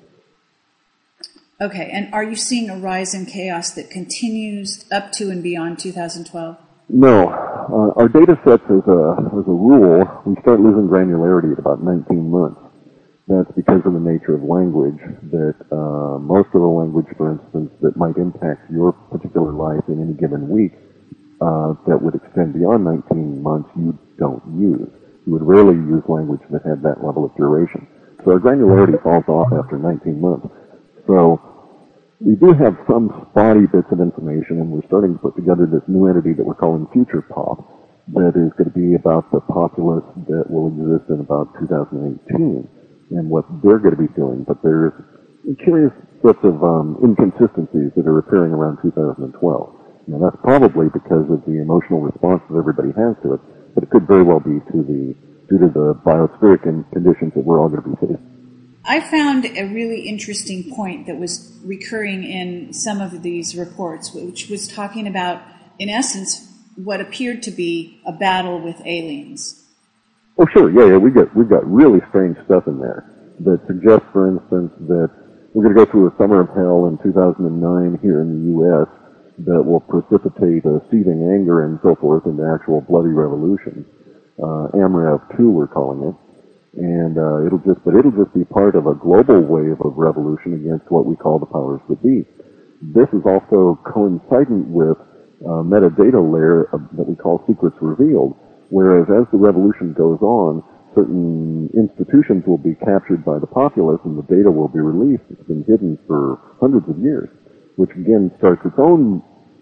Okay, and are you seeing a rise in chaos that continues up to and beyond two thousand twelve? No. Uh, our data sets, as a, as a rule, we start losing granularity at about nineteen months. That's because of the nature of language, that uh, most of the language, for instance, that might impact your particular life in any given week, uh, that would extend beyond nineteen months, you don't use. You would rarely use language that had that level of duration. So our granularity falls off after nineteen months. So we do have some spotty bits of information, and we're starting to put together this new entity that we're calling Future Pop that is going to be about the populace that will exist in about two thousand eighteen and what they're going to be doing. But there's curious sorts of um, inconsistencies that are appearing around two thousand twelve. Now, that's probably because of the emotional response that everybody has to it, but it could very well be to the, due to the biospheric conditions that we're all going to be facing. I found a really interesting point that was recurring in some of these reports, which was talking about, in essence, what appeared to be a battle with aliens. Oh, sure, yeah, yeah, we got we've got really strange stuff in there that suggests, for instance, that we're going to go through a summer of hell in two thousand nine here in the U S that will precipitate a seething anger and so forth into actual bloody revolution. Uh, AMREV two, we're calling it. And uh, it'll just, but it'll just be part of a global wave of revolution against what we call the powers that be. This is also coincident with a metadata layer of, that we call secrets revealed, whereas as the revolution goes on, certain institutions will be captured by the populace and the data will be released. It's been hidden for hundreds of years, which again starts its own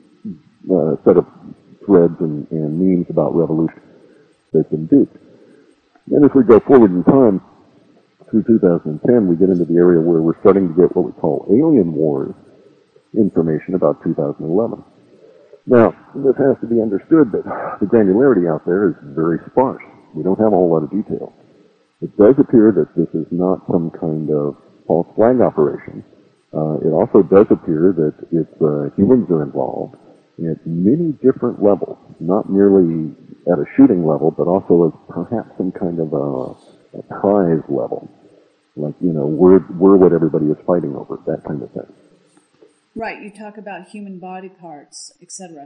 uh, set of threads and, and memes about revolution that's been duped. Then as we go forward in time, through two thousand ten, we get into the area where we're starting to get what we call alien wars information about two thousand eleven. Now, this has to be understood that the granularity out there is very sparse. We don't have a whole lot of detail. It does appear that this is not some kind of false flag operation, Uh, it also does appear that if uh, humans are involved at many different levels, not merely at a shooting level, but also as perhaps some kind of a, a prize level. Like, you know, we're, we're what everybody is fighting over, that kind of thing. Right, you talk about human body parts, et cetera.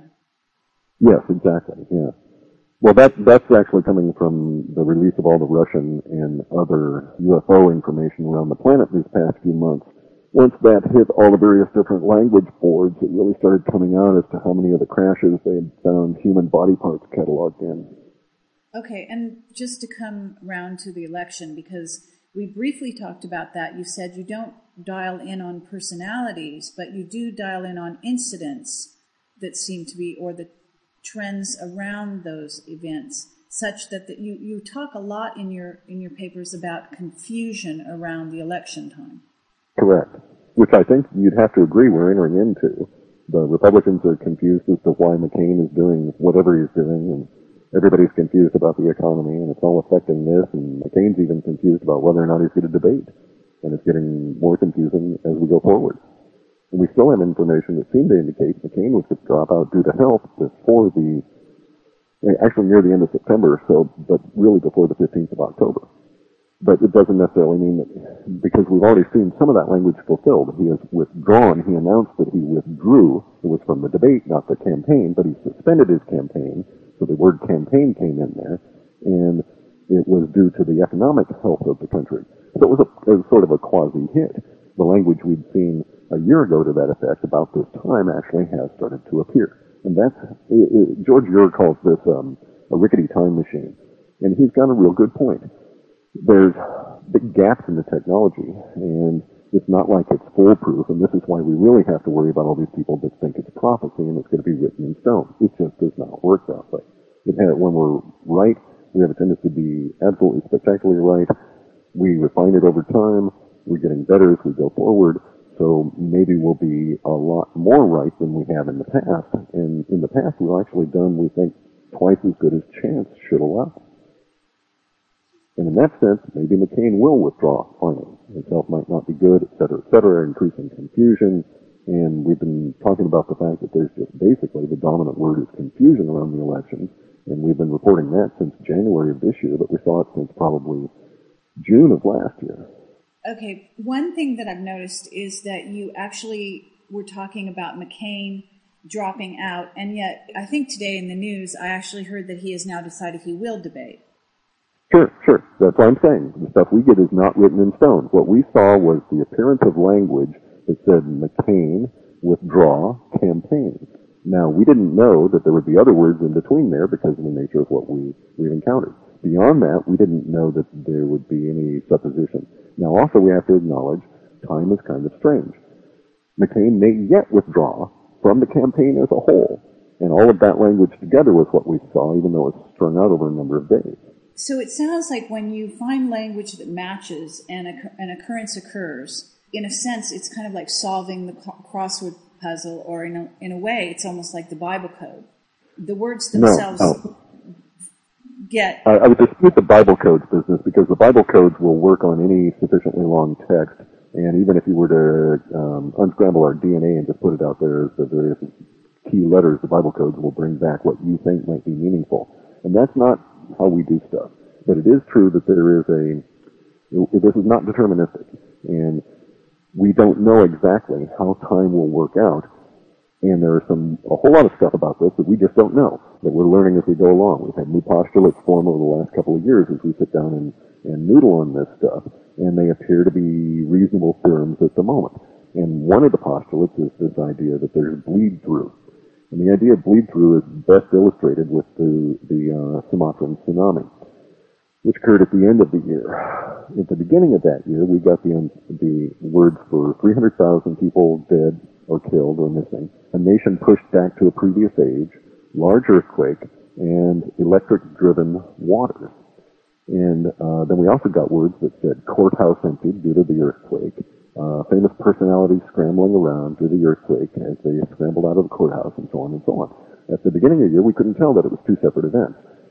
Yes, exactly, yeah. Well, that, that's actually coming from the release of all the Russian and other U F O information around the planet these past few months. Once that hit all the various different language boards, it really started coming out as to how many of the crashes they had found human body parts cataloged in. Okay, and just to come round to the election, because we briefly talked about that, you said you don't dial in on personalities, but you do dial in on incidents that seem to be, or the trends around those events, such that the, you, you talk a lot in your in your papers about confusion around the election time. Correct. Which I think you'd have to agree we're entering into. The Republicans are confused as to why McCain is doing whatever he's doing, and everybody's confused about the economy, and it's all affecting this, and McCain's even confused about whether or not he's going to debate. And it's getting more confusing as we go forward. And we still have information that seemed to indicate McCain was going to drop out due to health before the, actually near the end of September, so, but really before the fifteenth of October. But it doesn't necessarily mean that, because we've already seen some of that language fulfilled. He has withdrawn. He announced that he withdrew. It was from the debate, not the campaign, but he suspended his campaign. So the word campaign came in there, and it was due to the economic health of the country. So it was, a, it was sort of a quasi-hit. The language we'd seen a year ago to that effect about this time actually has started to appear. And that's, it, it, George Ure calls this um, a rickety time machine. And he's got a real good point. There's big gaps in the technology, and it's not like it's foolproof, and this is why we really have to worry about all these people that think it's prophecy and it's going to be written in stone. It just does not work that way. It, when we're right, we have a tendency to be absolutely spectacularly right. We refine it over time. We're getting better as we go forward, so maybe we'll be a lot more right than we have in the past. And in the past, we've actually done, we think, twice as good as chance should allow. And in that sense, maybe McCain will withdraw finally. His health might not be good, et cetera, et cetera, increasing confusion. And we've been talking about the fact that there's just basically the dominant word is confusion around the elections. And we've been reporting that since January of this year, but we saw it since probably June of last year. Okay, one thing that I've noticed is that you actually were talking about McCain dropping out, and yet I think today in the news I actually heard that he has now decided he will debate. Sure, sure. That's what I'm saying. The stuff we get is not written in stone. What we saw was the appearance of language that said McCain, withdraw, campaign. Now, we didn't know that there would be other words in between there because of the nature of what we, we've encountered. Beyond that, we didn't know that there would be any supposition. Now, also we have to acknowledge time is kind of strange. McCain may yet withdraw from the campaign as a whole. And all of that language together was what we saw, even though it's strung out over a number of days. So it sounds like when you find language that matches and a, an occurrence occurs, in a sense, it's kind of like solving the crossword puzzle, or in a, in a way, it's almost like the Bible code. The words themselves no, no. get... I, I would dispute the Bible codes business, because the Bible codes will work on any sufficiently long text, and even if you were to um, unscramble our D N A and just put it out there as the various key letters, the Bible codes will bring back what you think might be meaningful. And that's not how we do stuff. But it is true that there is a, this is not deterministic, and we don't know exactly how time will work out, and there are some, a whole lot of stuff about this that we just don't know, that we're learning as we go along. We've had new postulates form over the last couple of years as we sit down and, and noodle on this stuff, and they appear to be reasonable theorems at the moment. And one of the postulates is this idea that there's bleed through. And the idea of bleed through is best illustrated with the, the uh, Sumatran tsunami, which occurred at the end of the year. At the beginning of that year, we got the, the words for three hundred thousand people dead or killed or missing, a nation pushed back to a previous age, large earthquake, and electric-driven waters. And uh, then we also got words that said courthouse emptied due to the earthquake, uh, famous personalities scrambling around due to the earthquake as they scrambled out of the courthouse, and so on and so on. At the beginning of the year, we couldn't tell that it was two separate events.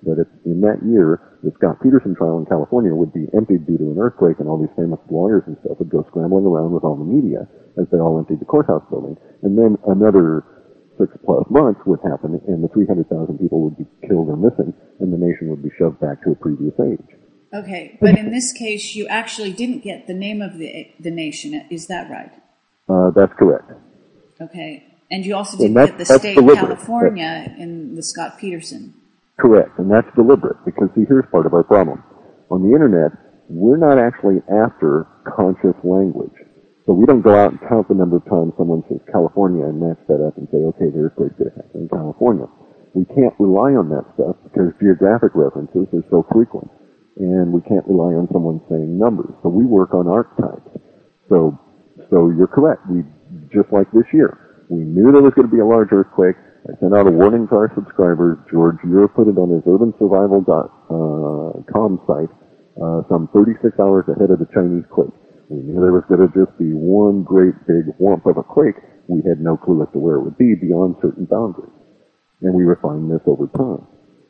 that it, in that year, the Scott Peterson trial in California would be emptied due to an earthquake, and all these famous lawyers and stuff would go scrambling around with all the media as they all emptied the courthouse building. And then another six plus months would happen, and the three hundred thousand people would be killed or missing, and the nation would be shoved back to a previous age. Okay, but in this case, you actually didn't get the name of the the nation. Is that right? Uh, that's correct. Okay, and you also didn't get the state of California that's, in the Scott Peterson. Correct, and that's deliberate, because see, here's part of our problem. On the internet, we're not actually after conscious language. So we don't go out and count the number of times someone says California and match that up and say, okay, the earthquake's going to happen in California. We can't rely on that stuff because geographic references are so frequent. And we can't rely on someone saying numbers. So we work on archetypes. So, so you're correct. We, just like this year, we knew there was going to be a large earthquake. I sent out a warning to our subscribers. George Ure put it on his urban survival dot com site, uh, some thirty-six hours ahead of the Chinese quake. We knew there was going to just be one great big whomp of a quake. We had no clue as to where it would be beyond certain boundaries. And we refined this over time.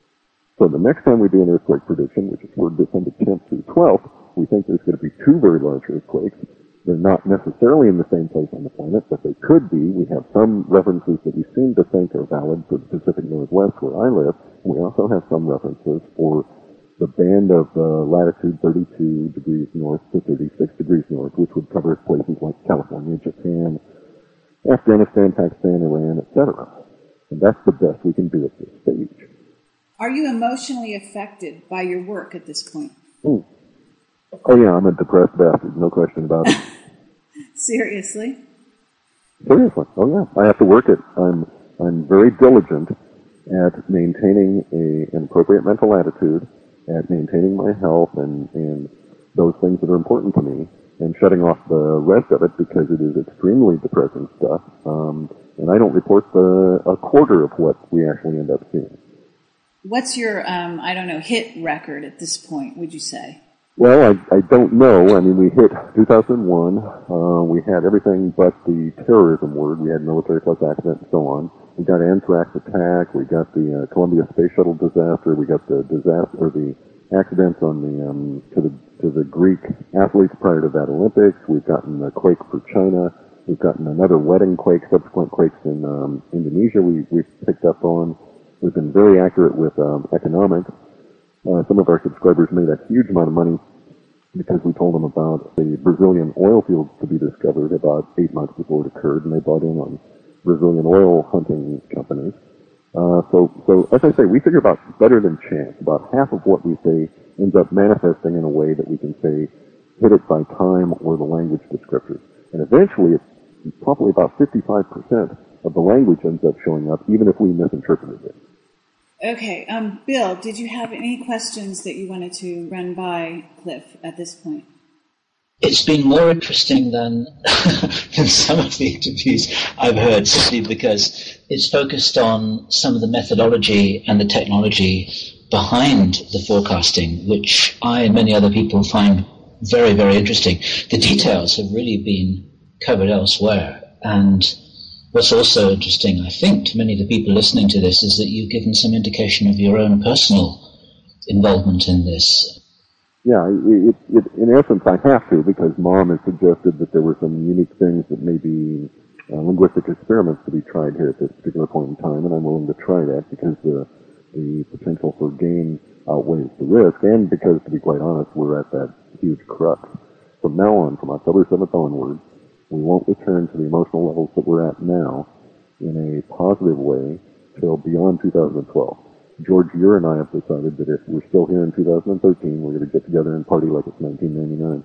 So the next time we do an earthquake prediction, which is for December tenth through twelfth, we think there's going to be two very large earthquakes. They're not necessarily in the same place on the planet, but they could be. We have some references that we seem to think are valid for the Pacific Northwest where I live. We also have some references for the band of uh, latitude thirty-two degrees north to thirty-six degrees north, which would cover places like California, Japan, Afghanistan, Pakistan, Iran, et cetera. And that's the best we can do at this stage. Are you emotionally affected by your work at this point? Mm. Oh yeah, I'm a depressed bastard, no question about it. Seriously? Seriously, oh yeah. I have to work it. I'm I'm very diligent at maintaining a, an appropriate mental attitude, at maintaining my health and, and those things that are important to me, and shutting off the rest of it because it is extremely depressing stuff. Um, and I don't report the a quarter of what we actually end up seeing. What's your, um, I don't know, hit record at this point, would you say? Well, I, I don't know. I mean, we hit two thousand one. Uh, we had everything but the terrorism word. We had military plus accident and so on. We got anthrax attack. We got the uh, Columbia Space Shuttle disaster. We got the disaster, or the accidents on the um, to the to the Greek athletes prior to that Olympics. We've gotten the quake for China. We've gotten another wedding quake, subsequent quakes in um, Indonesia. We we picked up on. We've been very accurate with um, economics. Uh, some of our subscribers made a huge amount of money because we told them about the Brazilian oil fields to be discovered about eight months before it occurred, and they bought in on Brazilian oil hunting companies. Uh, so, so as I say, we figure about better than chance. About half of what we say ends up manifesting in a way that we can say hit it by time or the language descriptors. And eventually, it's probably about fifty-five percent of the language ends up showing up, even if we misinterpreted it. Okay, um, Bill, did you have any questions that you wanted to run by Cliff at this point? It's been more interesting than, than some of the interviews I've heard, simply because it's focused on some of the methodology and the technology behind the forecasting, which I and many other people find very, very interesting. The details have really been covered elsewhere, and what's also interesting, I think, to many of the people listening to this is that you've given some indication of your own personal involvement in this. Yeah, it, it, in essence, I have to, because Mom has suggested that there were some unique things that may be uh, linguistic experiments to be tried here at this particular point in time, and I'm willing to try that because the, the potential for gain outweighs the risk, and because, to be quite honest, we're at that huge crux. From now on, from October seventh onward, we won't return to the emotional levels that we're at now in a positive way till beyond two thousand twelve. George Ure and I have decided that if we're still here in two thousand thirteen, we're going to get together and party like it's nineteen ninety-nine.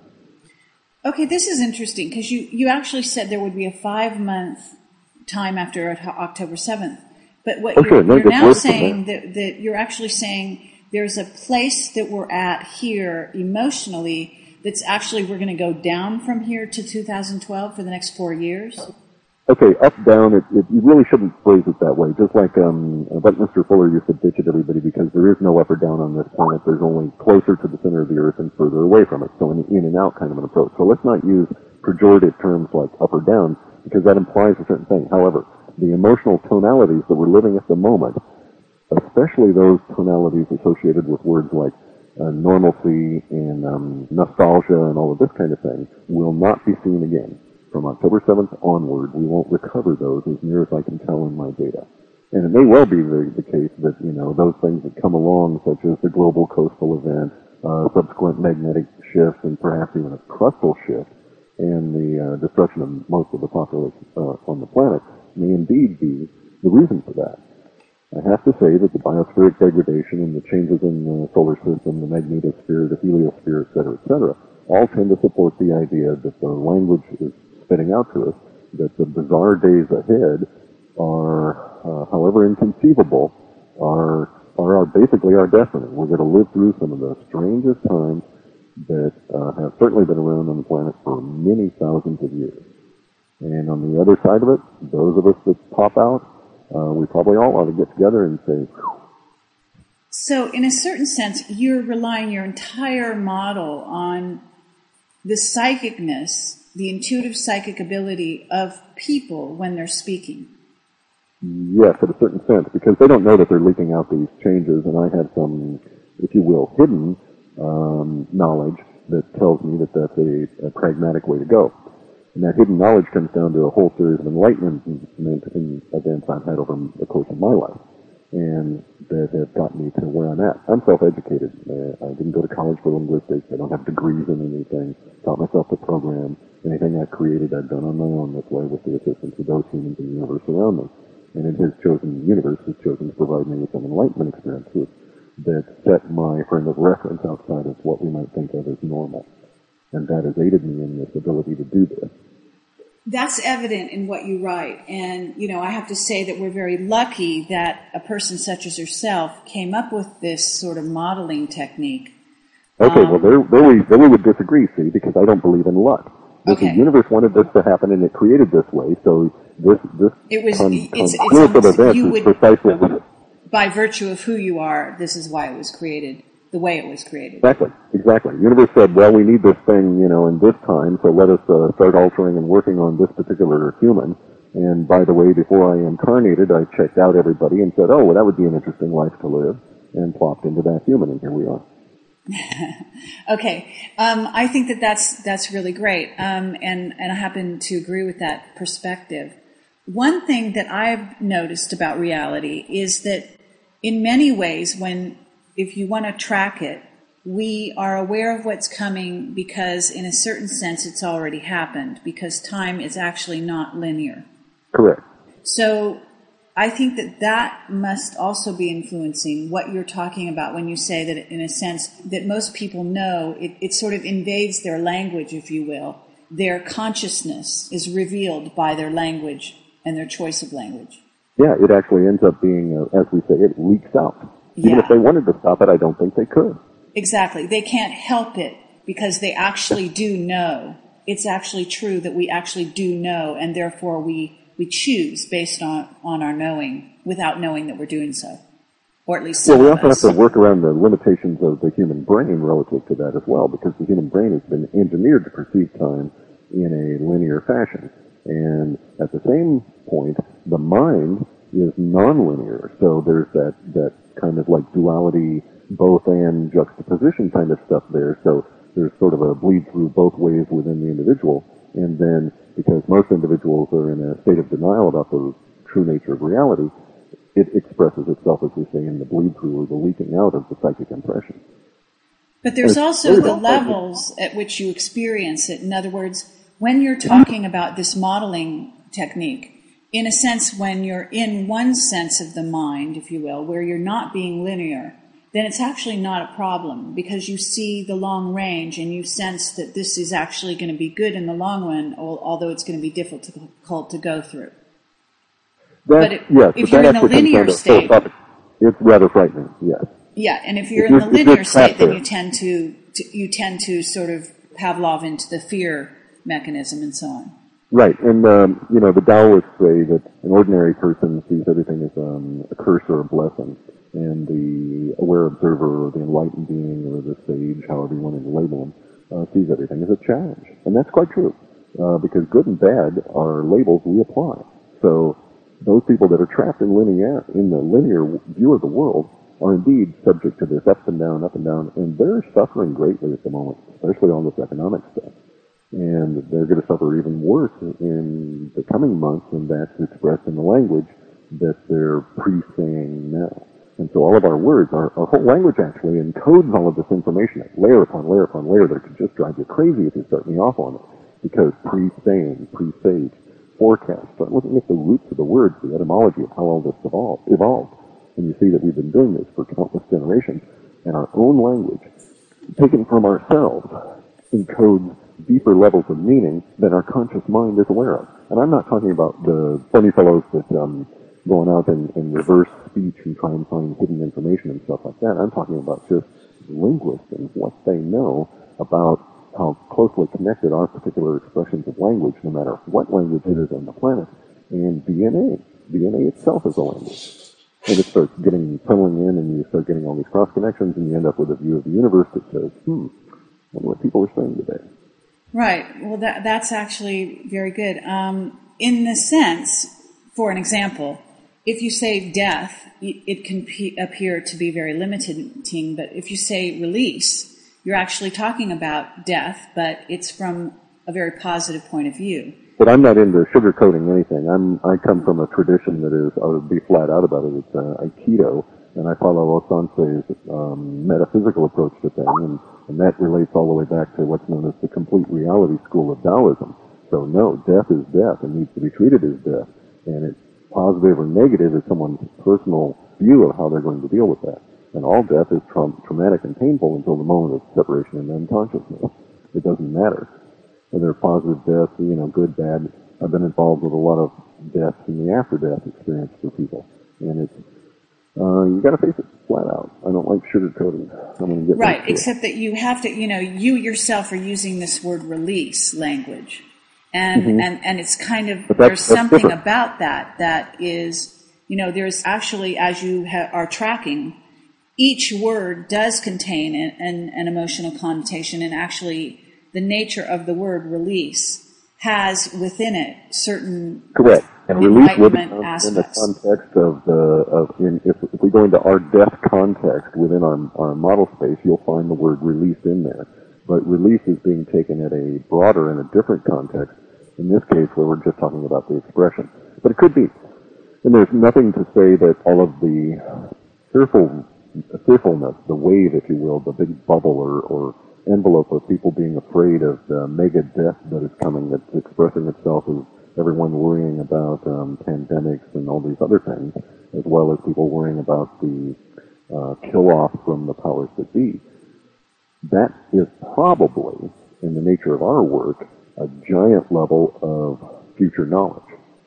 Okay, this is interesting because you, you actually said there would be a five-month time after October seventh. But what oh, you're, sure. no, you're now saying that. that, that you're actually saying there's a place that we're at here emotionally that's actually we're going to go down from here to two thousand twelve for the next four years? Okay, up, down, it, it, you really shouldn't phrase it that way. Just like um, Buckminster Fuller used to bitch at everybody because there is no up or down on this planet. There's only closer to the center of the Earth and further away from it. So an in and out kind of an approach. So let's not use pejorative terms like up or down because that implies a certain thing. However, the emotional tonalities that we're living at the moment especially those tonalities associated with words like uh, normalcy and um, nostalgia and all of this kind of thing, will not be seen again. From October seventh onward, we won't recover those as near as I can tell in my data. And it may well be the, the case that, you know, those things that come along, such as the global coastal event, uh, subsequent magnetic shifts, and perhaps even a crustal shift, and the uh, destruction of most of the population uh, on the planet, may indeed be the reason for that. I have to say that the biospheric degradation and the changes in the solar system, the magnetosphere, the heliosphere, et cetera, et cetera, all tend to support the idea that the language is spitting out to us that the bizarre days ahead are, uh, however inconceivable, are, are our, basically our destiny. We're going to live through some of the strangest times that uh, have certainly been around on the planet for many thousands of years. And on the other side of it, those of us that pop out, uh, we probably all ought to get together and say, whew. So in a certain sense, you're relying your entire model on the psychicness, the intuitive psychic ability of people when they're speaking. Yes, in a certain sense, because they don't know that they're leaking out these changes, and I have some, if you will, hidden um, knowledge that tells me that that's a, a pragmatic way to go. And that hidden knowledge comes down to a whole series of enlightenment in events I've had over the course of my life, and that have gotten me to where I'm at. I'm self-educated. Uh, I didn't go to college for linguistics. I don't have degrees in anything. Taught myself to program. Anything I've created, I've done on my own this way with the assistance of those humans in the universe around me. And in his chosen universe, has chosen to provide me with some enlightenment experiences that set my frame of reference outside of what we might think of as normal. And that has aided me in this ability to do this. That's evident in what you write. And, you know, I have to say that we're very lucky that a person such as yourself came up with this sort of modeling technique. Okay, um, well, there, there, we, there we would disagree, see, because I don't believe in luck. Okay. The universe wanted this to happen, and it created this way, so this, this it was, con- it's, it's confluence of almost, events you is would, precisely what by virtue of who you are, this is why it was created, the way it was created. Exactly, exactly. The universe said, well, we need this thing, you know, in this time, so let us uh, start altering and working on this particular human. And by the way, before I incarnated, I checked out everybody and said, oh, well, that would be an interesting life to live, and plopped into that human, and here we are. Okay, um, I think that that's that's really great, um, and and I happen to agree with that perspective. One thing that I've noticed about reality is that, in many ways, when if you want to track it, we are aware of what's coming because, in a certain sense, it's already happened. Because time is actually not linear. Correct. So I think that that must also be influencing what you're talking about when you say that, in a sense, that most people know, it, it sort of invades their language, if you will. Their consciousness is revealed by their language and their choice of language. Yeah, it actually ends up being, uh, as we say, it leaks out. Even Yeah. if they wanted to stop it, I don't think they could. Exactly. They can't help it because they actually do know. It's actually true that we actually do know, and therefore we we choose based on, on our knowing without knowing that we're doing so. Or at least some Well, we of also us. have to work around the limitations of the human brain relative to that as well, because the human brain has been engineered to perceive time in a linear fashion. And at the same point, the mind is nonlinear. So there's that, that kind of like duality, both and juxtaposition kind of stuff there. So there's sort of a bleed through both ways within the individual. And then, because most individuals are in a state of denial about the true nature of reality, it expresses itself, as we say, in the bleed through or the leaking out of the psychic impression. But there's And also it's the very levels at which you experience it. In other words, when you're talking about this modeling technique, in a sense, when you're in one sense of the mind, if you will, where you're not being linear, then it's actually not a problem because you see the long range and you sense that this is actually going to be good in the long run, although it's going to be difficult to go through. That, But it- yes, if but you're that in the actually comes linear down to state- philosophic- It's rather frightening, yes. Yeah, and if you're If in you're- the if you're linear state, trapped then there. you tend to, to you tend to sort of Pavlov into the fear mechanism and so on. Right, and um, you know, the Taoists say that an ordinary person sees everything as um, a curse or a blessing, and the aware observer or the enlightened being or the sage, however you want to label them, uh, sees everything as a challenge. And that's quite true, uh, because good and bad are labels we apply. So those people that are trapped in linear, in the linear view of the world are indeed subject to this up and down, up and down, and they're suffering greatly at the moment, especially on this economic stuff. And they're going to suffer even worse in the coming months, and that's expressed in the language that they're pre-saying now. And so all of our words, our, our whole language actually encodes all of this information, layer upon layer upon layer, that could just drive you crazy if you start me off on it. Because pre-saying, pre-sage, forecast, start looking at the roots of the words, the etymology of how all this evolved, evolved. And you see that we've been doing this for countless generations. And our own language, taken from ourselves, encodes deeper levels of meaning than our conscious mind is aware of. And I'm not talking about the funny fellows that um, going out and, and reverse speech and try and find hidden information and stuff like that. I'm talking about just linguists and what they know about how closely connected are particular expressions of language, no matter what language it is on the planet. And D N A. D N A itself is a language. And it starts getting, tunneling in, and you start getting all these cross connections, and you end up with a view of the universe that says, hmm, I wonder what people are saying today. Right. Well, that, that's actually very good. Um, in the sense, for an example, if you say death, it can p- appear to be very limiting, but if you say release, you're actually talking about death, but it's from a very positive point of view. But I'm not into sugarcoating anything. I'm, I come from a tradition that is, I would be flat out about it, it's uh, Aikido, and I follow Osansei's um, metaphysical approach to things, and, and that relates all the way back to what's known as the complete reality school of Taoism. So no, death is death and needs to be treated as death, and it's positive or negative is someone's personal view of how they're going to deal with that. And all death is tra- traumatic and painful until the moment of separation and unconsciousness. It doesn't matter. Whether positive deaths, you know, good, bad. I've been involved with a lot of deaths in the after-death experience for people. And it's, uh, you gotta face it flat out. I don't like sugarcoating. I'm gonna get right, except that you have to, you know, you yourself are using this word release language. And, mm-hmm. and, and it's kind of, there's something different about that that is, you know, there's actually, as you ha- are tracking, each word does contain an, an, an emotional connotation, and actually the nature of the word release has within it certain correct and release within aspects. In the context of the of in, if, if we go into our death context within our our model space, you'll find the word release in there. But release is being taken at a broader and a different context. In this case, where we're just talking about the expression, but it could be. And there's nothing to say that all of the fearful fearfulness, the wave, if you will, the big bubble or, or envelope of people being afraid of the mega death that is coming, that's expressing itself as everyone worrying about um, pandemics and all these other things, as well as people worrying about the uh, kill-off from the powers that be. That is probably, in the nature of our work, a giant level of future knowledge.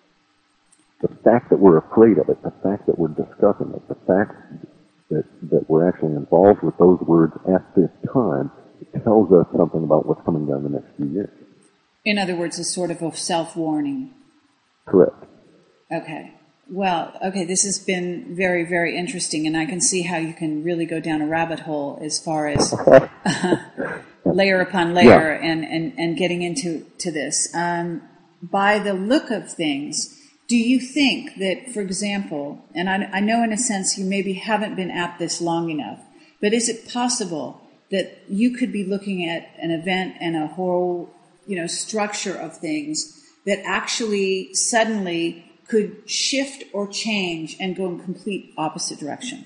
The fact that we're afraid of it, the fact that we're discussing it, the fact that, that we're actually involved with those words at this time, it tells us something about what's coming down the next few years. In other words, it's sort of a self-warning. Correct. Okay. Well, okay, this has been very, very interesting, and I can see how you can really go down a rabbit hole as far as uh, layer upon layer yeah. and, and, and getting into to this. Um, by the look of things, do you think that, for example, and I, I know in a sense you maybe haven't been at this long enough, but is it possible that you could be looking at an event and a whole, you know, structure of things that actually suddenly could shift or change and go in complete opposite direction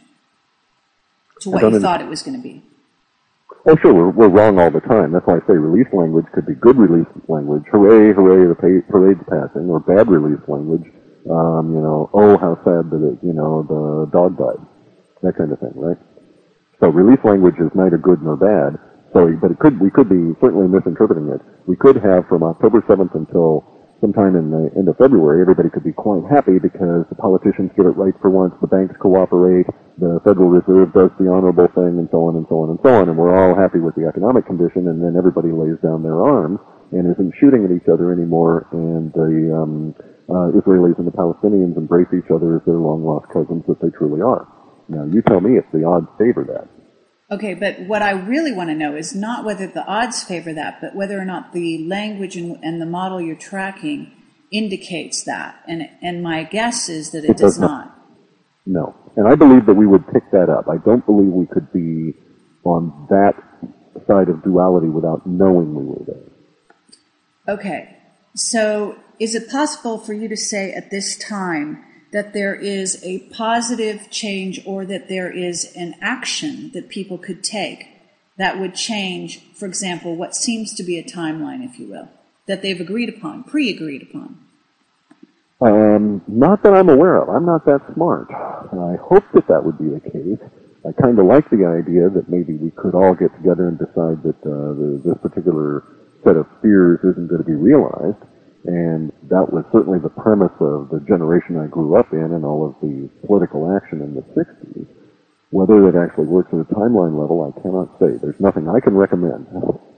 to what you thought it was going to be? Oh, sure, we're, we're wrong all the time. That's why I say release language could be good release language. Hooray, hooray, the pa- parade's passing. Or bad release language. Um, you know, oh, how sad that it, you know, the dog died. That kind of thing, right? So release language is neither good nor bad. So, but it could, we could be certainly misinterpreting it. We could have from October seventh until sometime in the end of February, everybody could be quite happy because the politicians get it right for once, the banks cooperate, the Federal Reserve does the honorable thing, and so on and so on and so on, and we're all happy with the economic condition, and then everybody lays down their arms and isn't shooting at each other anymore, and the um, uh, Israelis and the Palestinians embrace each other as their long-lost cousins that they truly are. Now, you tell me if the odds favor that. Okay, but what I really want to know is not whether the odds favor that, but whether or not the language and, and the model you're tracking indicates that, and and my guess is that it, it does, does not. not. No. And I believe that we would pick that up. I don't believe we could be on that side of duality without knowing we were there. Okay. So is it possible for you to say at this time that there is a positive change or that there is an action that people could take that would change, for example, what seems to be a timeline, if you will, that they've agreed upon, pre-agreed upon? Um, not that I'm aware of. I'm not that smart. I hope that that would be the case. I kind of like the idea that maybe we could all get together and decide that uh, the, this particular set of fears isn't going to be realized. And that was certainly the premise of the generation I grew up in and all of the political action in the sixties. Whether it actually works at a timeline level, I cannot say. There's nothing I can recommend.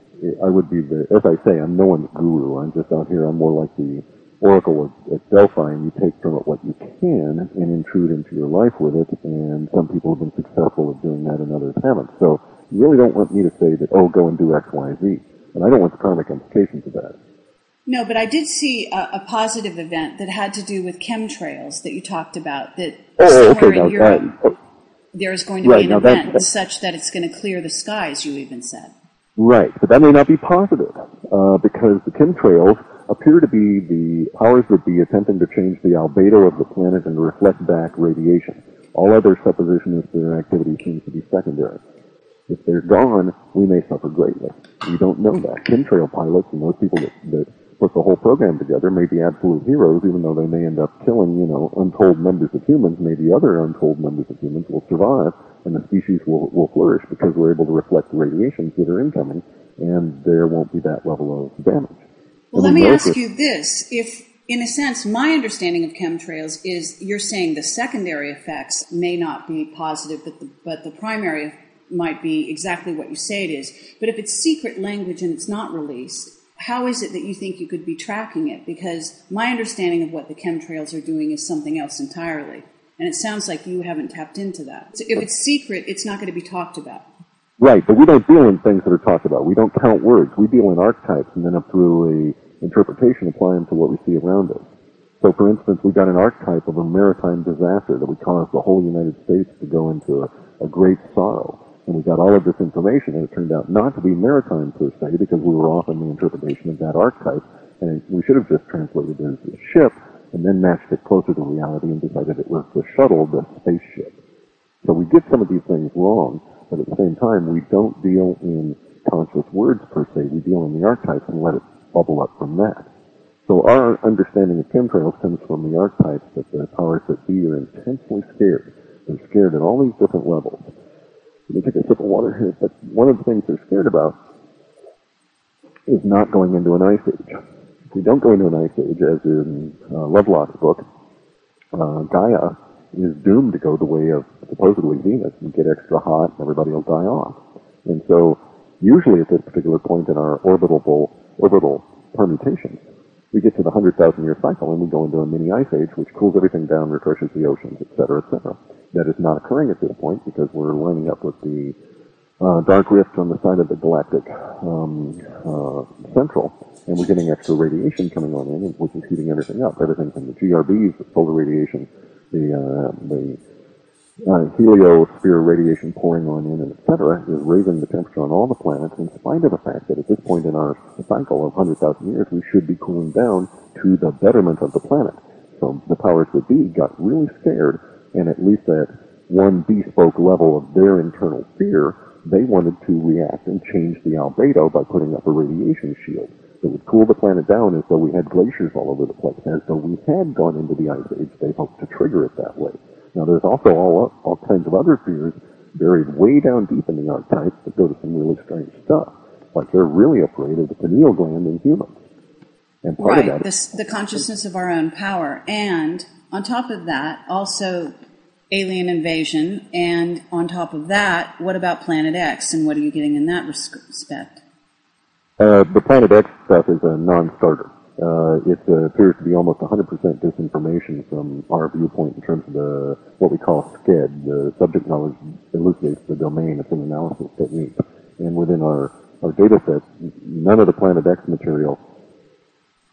I would be, the, as I say, I'm no one's guru. I'm just out here. I'm more like the oracle at, at Delphi, and you take from it what you can and intrude into your life with it. And some people have been successful at doing that, and others haven't. So you really don't want me to say that, oh, go and do X, Y, Z. And I don't want the karmic implications of that. No, but I did see a, a positive event that had to do with chemtrails that you talked about. That oh, somewhere okay, in now, Europe, uh, there is going to right, be an now event that's, such that it's going to clear the skies, you even said. Right, but that may not be positive, uh, because the chemtrails appear to be the powers that be attempting to change the albedo of the planet and reflect back radiation. All other supposition is their activity seems to be secondary. If they're gone, we may suffer greatly. We don't know that. Chemtrail pilots and those people that, that put the whole program together may be absolute heroes, even though they may end up killing, you know, untold numbers of humans. Maybe other untold numbers of humans will survive, and the species will, will flourish because we're able to reflect the radiations that are incoming, and there won't be that level of damage. Well, let me ask you this. If, in a sense, my understanding of chemtrails is you're saying the secondary effects may not be positive, but the, but the primary might be exactly what you say it is. But if it's secret language and it's not released, how is it that you think you could be tracking it? Because my understanding of what the chemtrails are doing is something else entirely. And it sounds like you haven't tapped into that. So if it's secret, it's not going to be talked about. Right, but we don't deal in things that are talked about. We don't count words. We deal in archetypes and then up through a interpretation apply them to what we see around us. So, for instance, we've got an archetype of a maritime disaster that would cause the whole United States to go into a, a great sorrow. And we got all of this information, and it turned out not to be maritime per se, because we were off in the interpretation of that archetype, and we should have just translated it as a ship, and then matched it closer to reality and decided it was the shuttle, the spaceship. So we get some of these things wrong, but at the same time, we don't deal in conscious words per se. We deal in the archetypes and let it bubble up from that. So our understanding of chemtrails comes from the archetypes that the powers that be are intensely scared. They're scared at all these different levels. Let me take a sip of water here, but one of the things they're scared about is not going into an ice age. If we don't go into an ice age, as in uh, Lovelock's book, uh, Gaia is doomed to go the way of supposedly Venus and get extra hot and everybody will die off. And so usually at this particular point in our orbital, orbital permutations, we get to the one hundred thousand year cycle and we go into a mini ice age which cools everything down, refreshes the oceans, et cetera, et cetera. That is not occurring at this point because we're lining up with the uh, dark rift on the side of the galactic um, uh, central, and we're getting extra radiation coming on in, which is heating everything up. Everything from the G R Bs, the solar radiation, the uh, the uh, heliosphere radiation pouring on in, and et cetera, is raising the temperature on all the planets, in spite of the fact that at this point in our cycle of one hundred thousand years, we should be cooling down to the betterment of the planet. So the powers that be got really scared, and at least at one bespoke level of their internal fear, they wanted to react and change the albedo by putting up a radiation shield that would cool the planet down as though we had glaciers all over the place, as though we had gone into the ice age. They hoped to trigger it that way. Now, there's also all, all kinds of other fears buried way down deep in the archetypes that go to some really strange stuff. Like they're really afraid of the pineal gland in humans. And part right, of that this, the consciousness of our own power. And on top of that, also alien invasion. And on top of that, what about Planet X? And what are you getting in that respect? Uh, the Planet X stuff is a non-starter. Uh, it uh, appears to be almost one hundred percent disinformation from our viewpoint in terms of the what we call S C E D. The subject knowledge elucidates the domain. It's an analysis technique. And within our, our data set, none of the Planet X material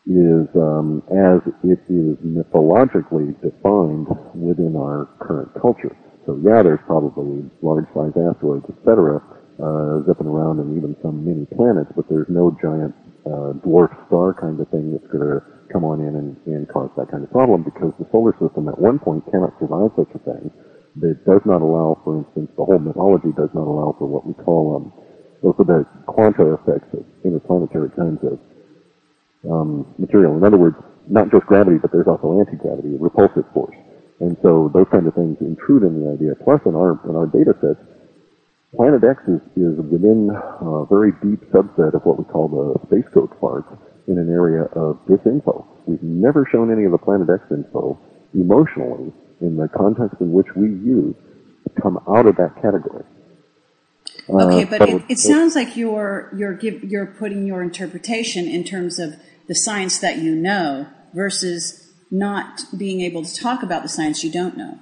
is um, as it is mythologically defined within our current culture. So yeah, there's probably large-sized asteroids, et cetera, uh, zipping around and even some mini planets, but there's no giant uh, dwarf star kind of thing that's going to come on in and, and cause that kind of problem, because the solar system at one point cannot survive such a thing. It does not allow, for instance, the whole mythology does not allow for what we call, um, those are the quanta effects of interplanetary kinds of um, material. In other words, not just gravity, but there's also anti-gravity, a repulsive force. And so those kind of things intrude in the idea. Plus, in our in our data sets, Planet X is, is within a very deep subset of what we call the space code parts in an area of disinfo. We've never shown any of the Planet X info emotionally in the context in which we use come out of that category. Okay, uh, but so it, it sounds like you're you're give, you're putting your interpretation in terms of the science that you know versus not being able to talk about the science you don't know.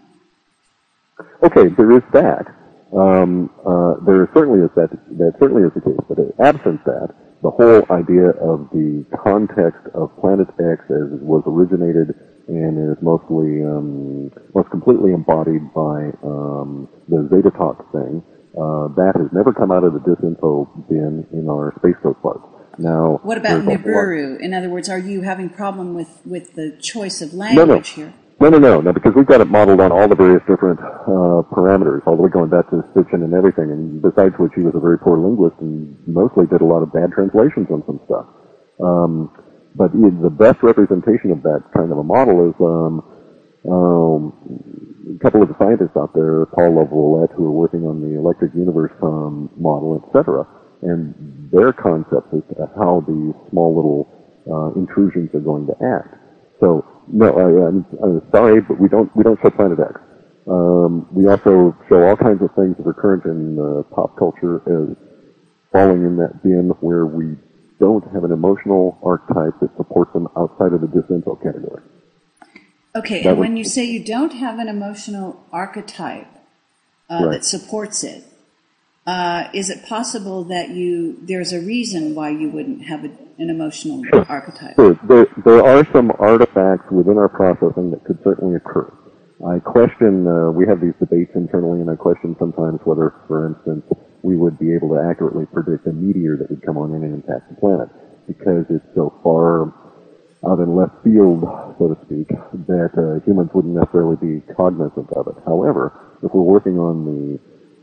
Okay, there is that. Um, uh, there certainly is that. That certainly is the case. But absent that, the whole idea of the context of Planet X as it was originated and is mostly, um, most completely embodied by um, the Zeta Talk thing, uh, that has never come out of the disinfo bin in our space code parts. Now, what about Nibiru? In other words, are you having problem with, with the choice of language no, no. here? No, no, no, no, because we've got it modeled on all the various different uh, parameters, all the way going back to Stitchin and everything, and besides which he was a very poor linguist and mostly did a lot of bad translations on some stuff. Um, but he, the best representation of that kind of a model is um, um, a couple of the scientists out there, Paul Laviolette, who are working on the electric universe um, model, et cetera, and their concepts as to how these small little uh, intrusions are going to act. So, no, I, I'm, I'm sorry, but we don't we don't show Planet X. Um, we also show all kinds of things that are current in uh, pop culture as falling in that bin where we don't have an emotional archetype that supports them outside of the disinfo category. Okay, that and was, when you say you don't have an emotional archetype uh, right. that supports it, uh, is it possible that you there's a reason why you wouldn't have a, an emotional sure. archetype? Sure. There, there are some artifacts within our processing that could certainly occur. I question, uh, we have these debates internally, and I question sometimes whether, for instance, we would be able to accurately predict a meteor that would come on in and impact the planet, because it's so far out in left field, so to speak, that uh, humans wouldn't necessarily be cognizant of it. However, if we're working on the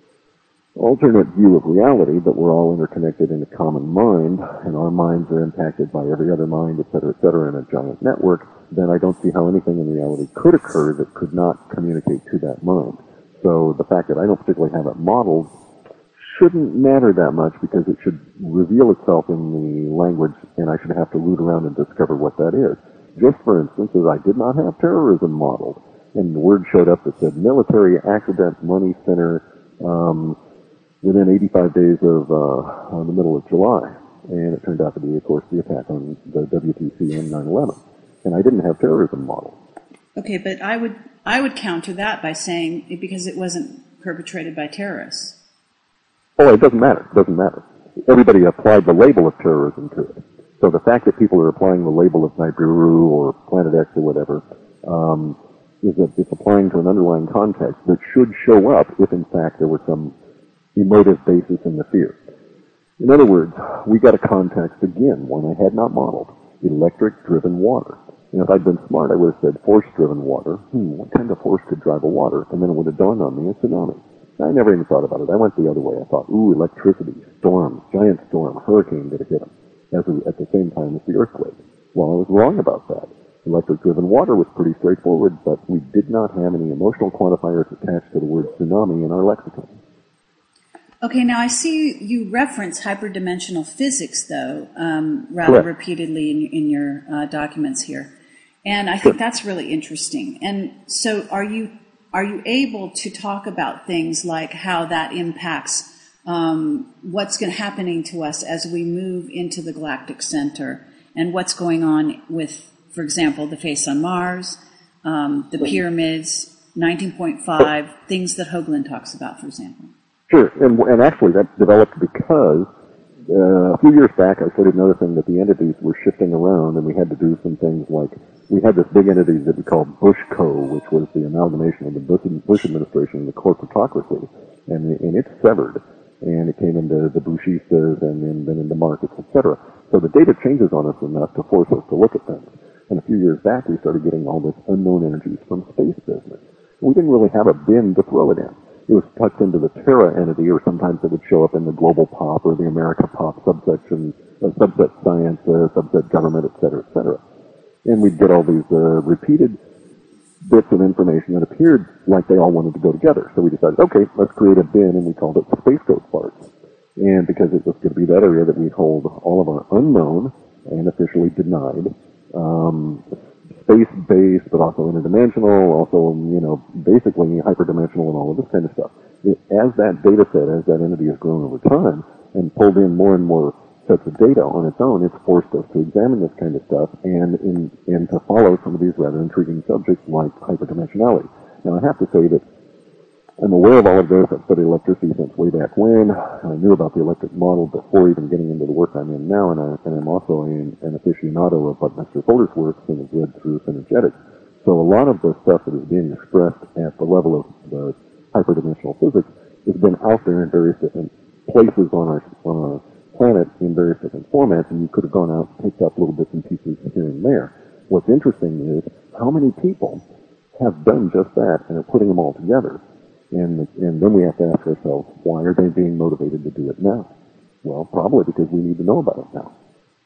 alternate view of reality, that we're all interconnected in a common mind, and our minds are impacted by every other mind, et cetera, et cetera, in a giant network, then I don't see how anything in reality could occur that could not communicate to that mind. So the fact that I don't particularly have it modeled shouldn't matter that much, because it should reveal itself in the language, and I should have to root around and discover what that is. Just for instance, as I did not have terrorism modeled, and the word showed up that said military accident money center, um, within eighty-five days of uh, on the middle of July, and it turned out to be, of course, the attack on the W T C and nine eleven. And I didn't have terrorism model. Okay, but I would I would counter that by saying it because it wasn't perpetrated by terrorists. Oh, it doesn't matter. It doesn't matter. Everybody applied the label of terrorism to it. So the fact that people are applying the label of Nibiru or Planet X or whatever um, is that it's applying to an underlying context that should show up if, in fact, there was some emotive basis in the fear. In other words, we got a context, again, one I had not modeled, electric-driven water. You know, if I'd been smart, I would have said force-driven water. Hmm, what kind of force could drive a water? And then it would have dawned on me, a tsunami. I never even thought about it. I went the other way. I thought, ooh, electricity, storm, giant storm, hurricane that hit them as a, at the same time as the earthquake. Well, I was wrong about that. Electric-driven water was pretty straightforward, but we did not have any emotional quantifiers attached to the word tsunami in our lexicon. Okay, now I see you reference hyperdimensional physics, though, um, rather Correct. repeatedly in, in your uh, documents here, and I think that's really interesting. And so, are you are you able to talk about things like how that impacts um, what's going happening to us as we move into the galactic center, and what's going on with, for example, the face on Mars, um, the pyramids, nineteen point five, things that Hoagland talks about, for example? Sure, and, and actually that developed because uh, a few years back, I started noticing that the entities were shifting around, and we had to do some things like, we had this big entity that we called Bushco, which was the amalgamation of the Bush, Bush administration and the corporatocracy, and, and it severed, and it came into the Bushistas and then, then into markets, et cetera. So the data changes on us enough to force us to look at things. And a few years back, we started getting all this unknown energies from space business. We didn't really have a bin to throw it in. It was tucked into the Terra entity, or sometimes it would show up in the Global Pop or the America Pop subsection, uh, subset science, uh, subset government, et cetera, et cetera. And we'd get all these uh, repeated bits of information that appeared like they all wanted to go together. So we decided, okay, let's create a bin, and we called it Space Ghost Parts. And because it was going to be that area that we'd hold all of our unknown and officially denied, um, space-based, but also interdimensional, also, you know, basically hyperdimensional and all of this kind of stuff. It, as that data set, as that entity has grown over time and pulled in more and more sets of data on its own, it's forced us to examine this kind of stuff and, in, and to follow some of these rather intriguing subjects like hyperdimensionality. Now, I have to say that I'm aware of all of this. I've studied electricity since way back when. I knew about the electric model before even getting into the work I'm in now, and, I, and I'm also an, an aficionado of what Mister Fuller's work, Synergid through Synergetics. So a lot of the stuff that is being expressed at the level of the hyperdimensional physics has been out there in various different places on our, on our planet in various different formats, and you could have gone out and picked up little bits and pieces here and there. What's interesting is how many people have done just that and are putting them all together. And, and then we have to ask ourselves, why are they being motivated to do it now? Well, probably because we need to know about it now.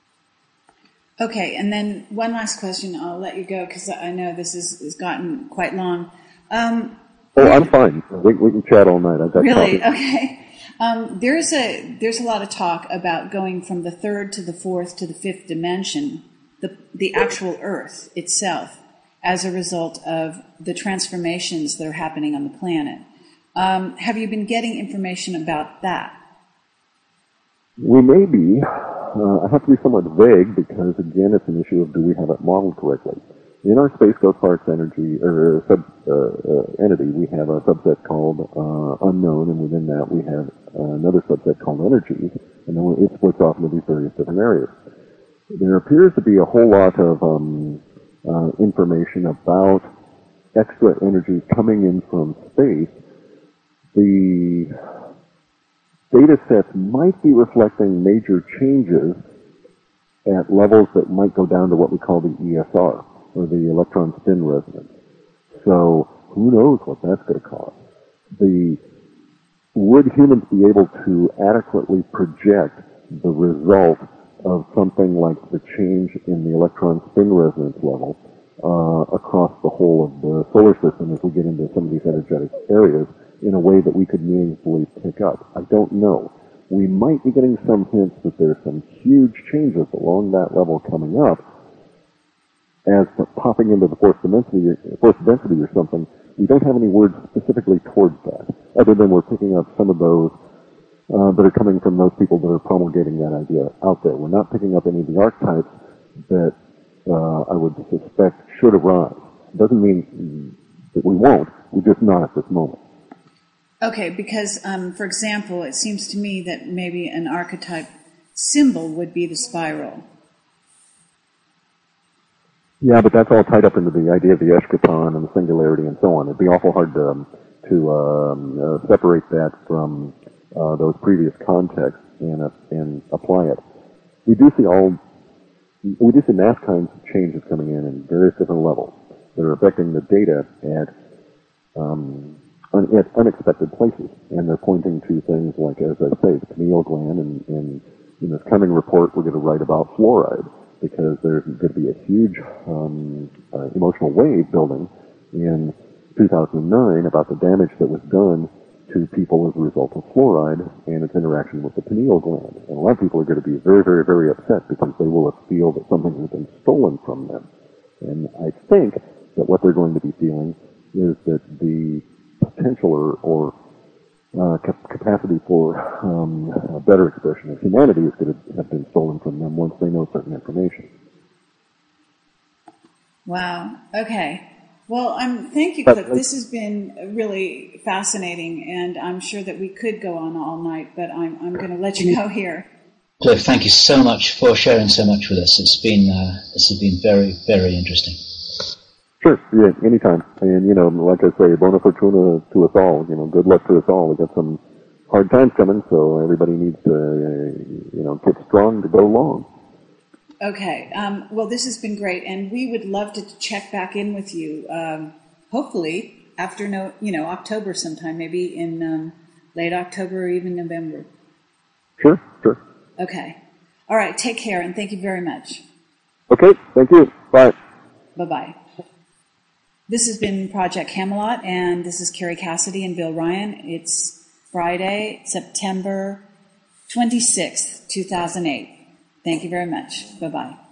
Okay, and then one last question. I'll let you go because I know this is, has gotten quite long. Um, oh, I'm fine. We, we can chat all night. I've got really? coffee. Okay. Um, there's a there's a lot of talk about going from the third to the fourth to the fifth dimension, the the actual Earth itself, as a result of the transformations that are happening on the planet. Um, have you been getting information about that? We may be. Uh, I have to be somewhat vague because, again, it's an issue of do we have it modeled correctly. In our Space Ghost Parts energy or sub uh, uh, entity, we have a subset called uh, unknown, and within that we have uh, another subset called energy, and then it splits off into these various different areas. There appears to be a whole lot of um, uh, information about extra energy coming in from space. The data sets might be reflecting major changes at levels that might go down to what we call the E S R, or the electron spin resonance. So who knows what that's going to cause. The, would humans be able to adequately project the result of something like the change in the electron spin resonance level uh, across the whole of the solar system as we get into some of these energetic areas in a way that we could meaningfully pick up? I don't know. We might be getting some hints that there's some huge changes along that level coming up as for popping into the fourth density, fourth density or something. We don't have any words specifically towards that, other than we're picking up some of those uh, that are coming from those people that are promulgating that idea out there. We're not picking up any of the archetypes that uh, I would suspect should arise. It doesn't mean that we won't. We're just not at this moment. Okay, because, um, for example, it seems to me that maybe an archetype symbol would be the spiral. Yeah, but that's all tied up into the idea of the eschaton and the singularity and so on. It'd be awful hard to, um, to um, uh, separate that from uh, those previous contexts and, uh, and apply it. We do see all, we do see mass kinds of changes coming in in various different levels that are affecting the data at um, at unexpected places, and they're pointing to things like, as I say, the pineal gland, and, and in this coming report we're going to write about fluoride, because there's going to be a huge um, uh, emotional wave building in two thousand nine about the damage that was done to people as a result of fluoride and its interaction with the pineal gland. And a lot of people are going to be very, very, very upset because they will feel that something has been stolen from them. And I think that what they're going to be feeling is that the potential or, or uh, capacity for um, a better expression of humanity is going to have been stolen from them once they know certain information. Wow. Okay. Well, um, thank you, Cliff. This has been really fascinating, and I'm sure that we could go on all night, but I'm, I'm going to let you go here. Cliff, thank you so much for sharing so much with us. It's been uh, this has been very, very interesting. Sure, yeah, anytime. And, you know, like I say, bona fortuna to us all. You know, good luck to us all. We've got some hard times coming, so everybody needs to, uh, you know, get strong to go long. Okay. Um, well, this has been great, and we would love to check back in with you, um, hopefully after, no, you know, October sometime, maybe in um, late October or even November. Sure, sure. Okay. All right. Take care, and thank you very much. Okay. Thank you. Bye. Bye-bye. This has been Project Camelot, and this is Carrie Cassidy and Bill Ryan. It's Friday, September twenty-sixth, two thousand eight. Thank you very much. Bye-bye.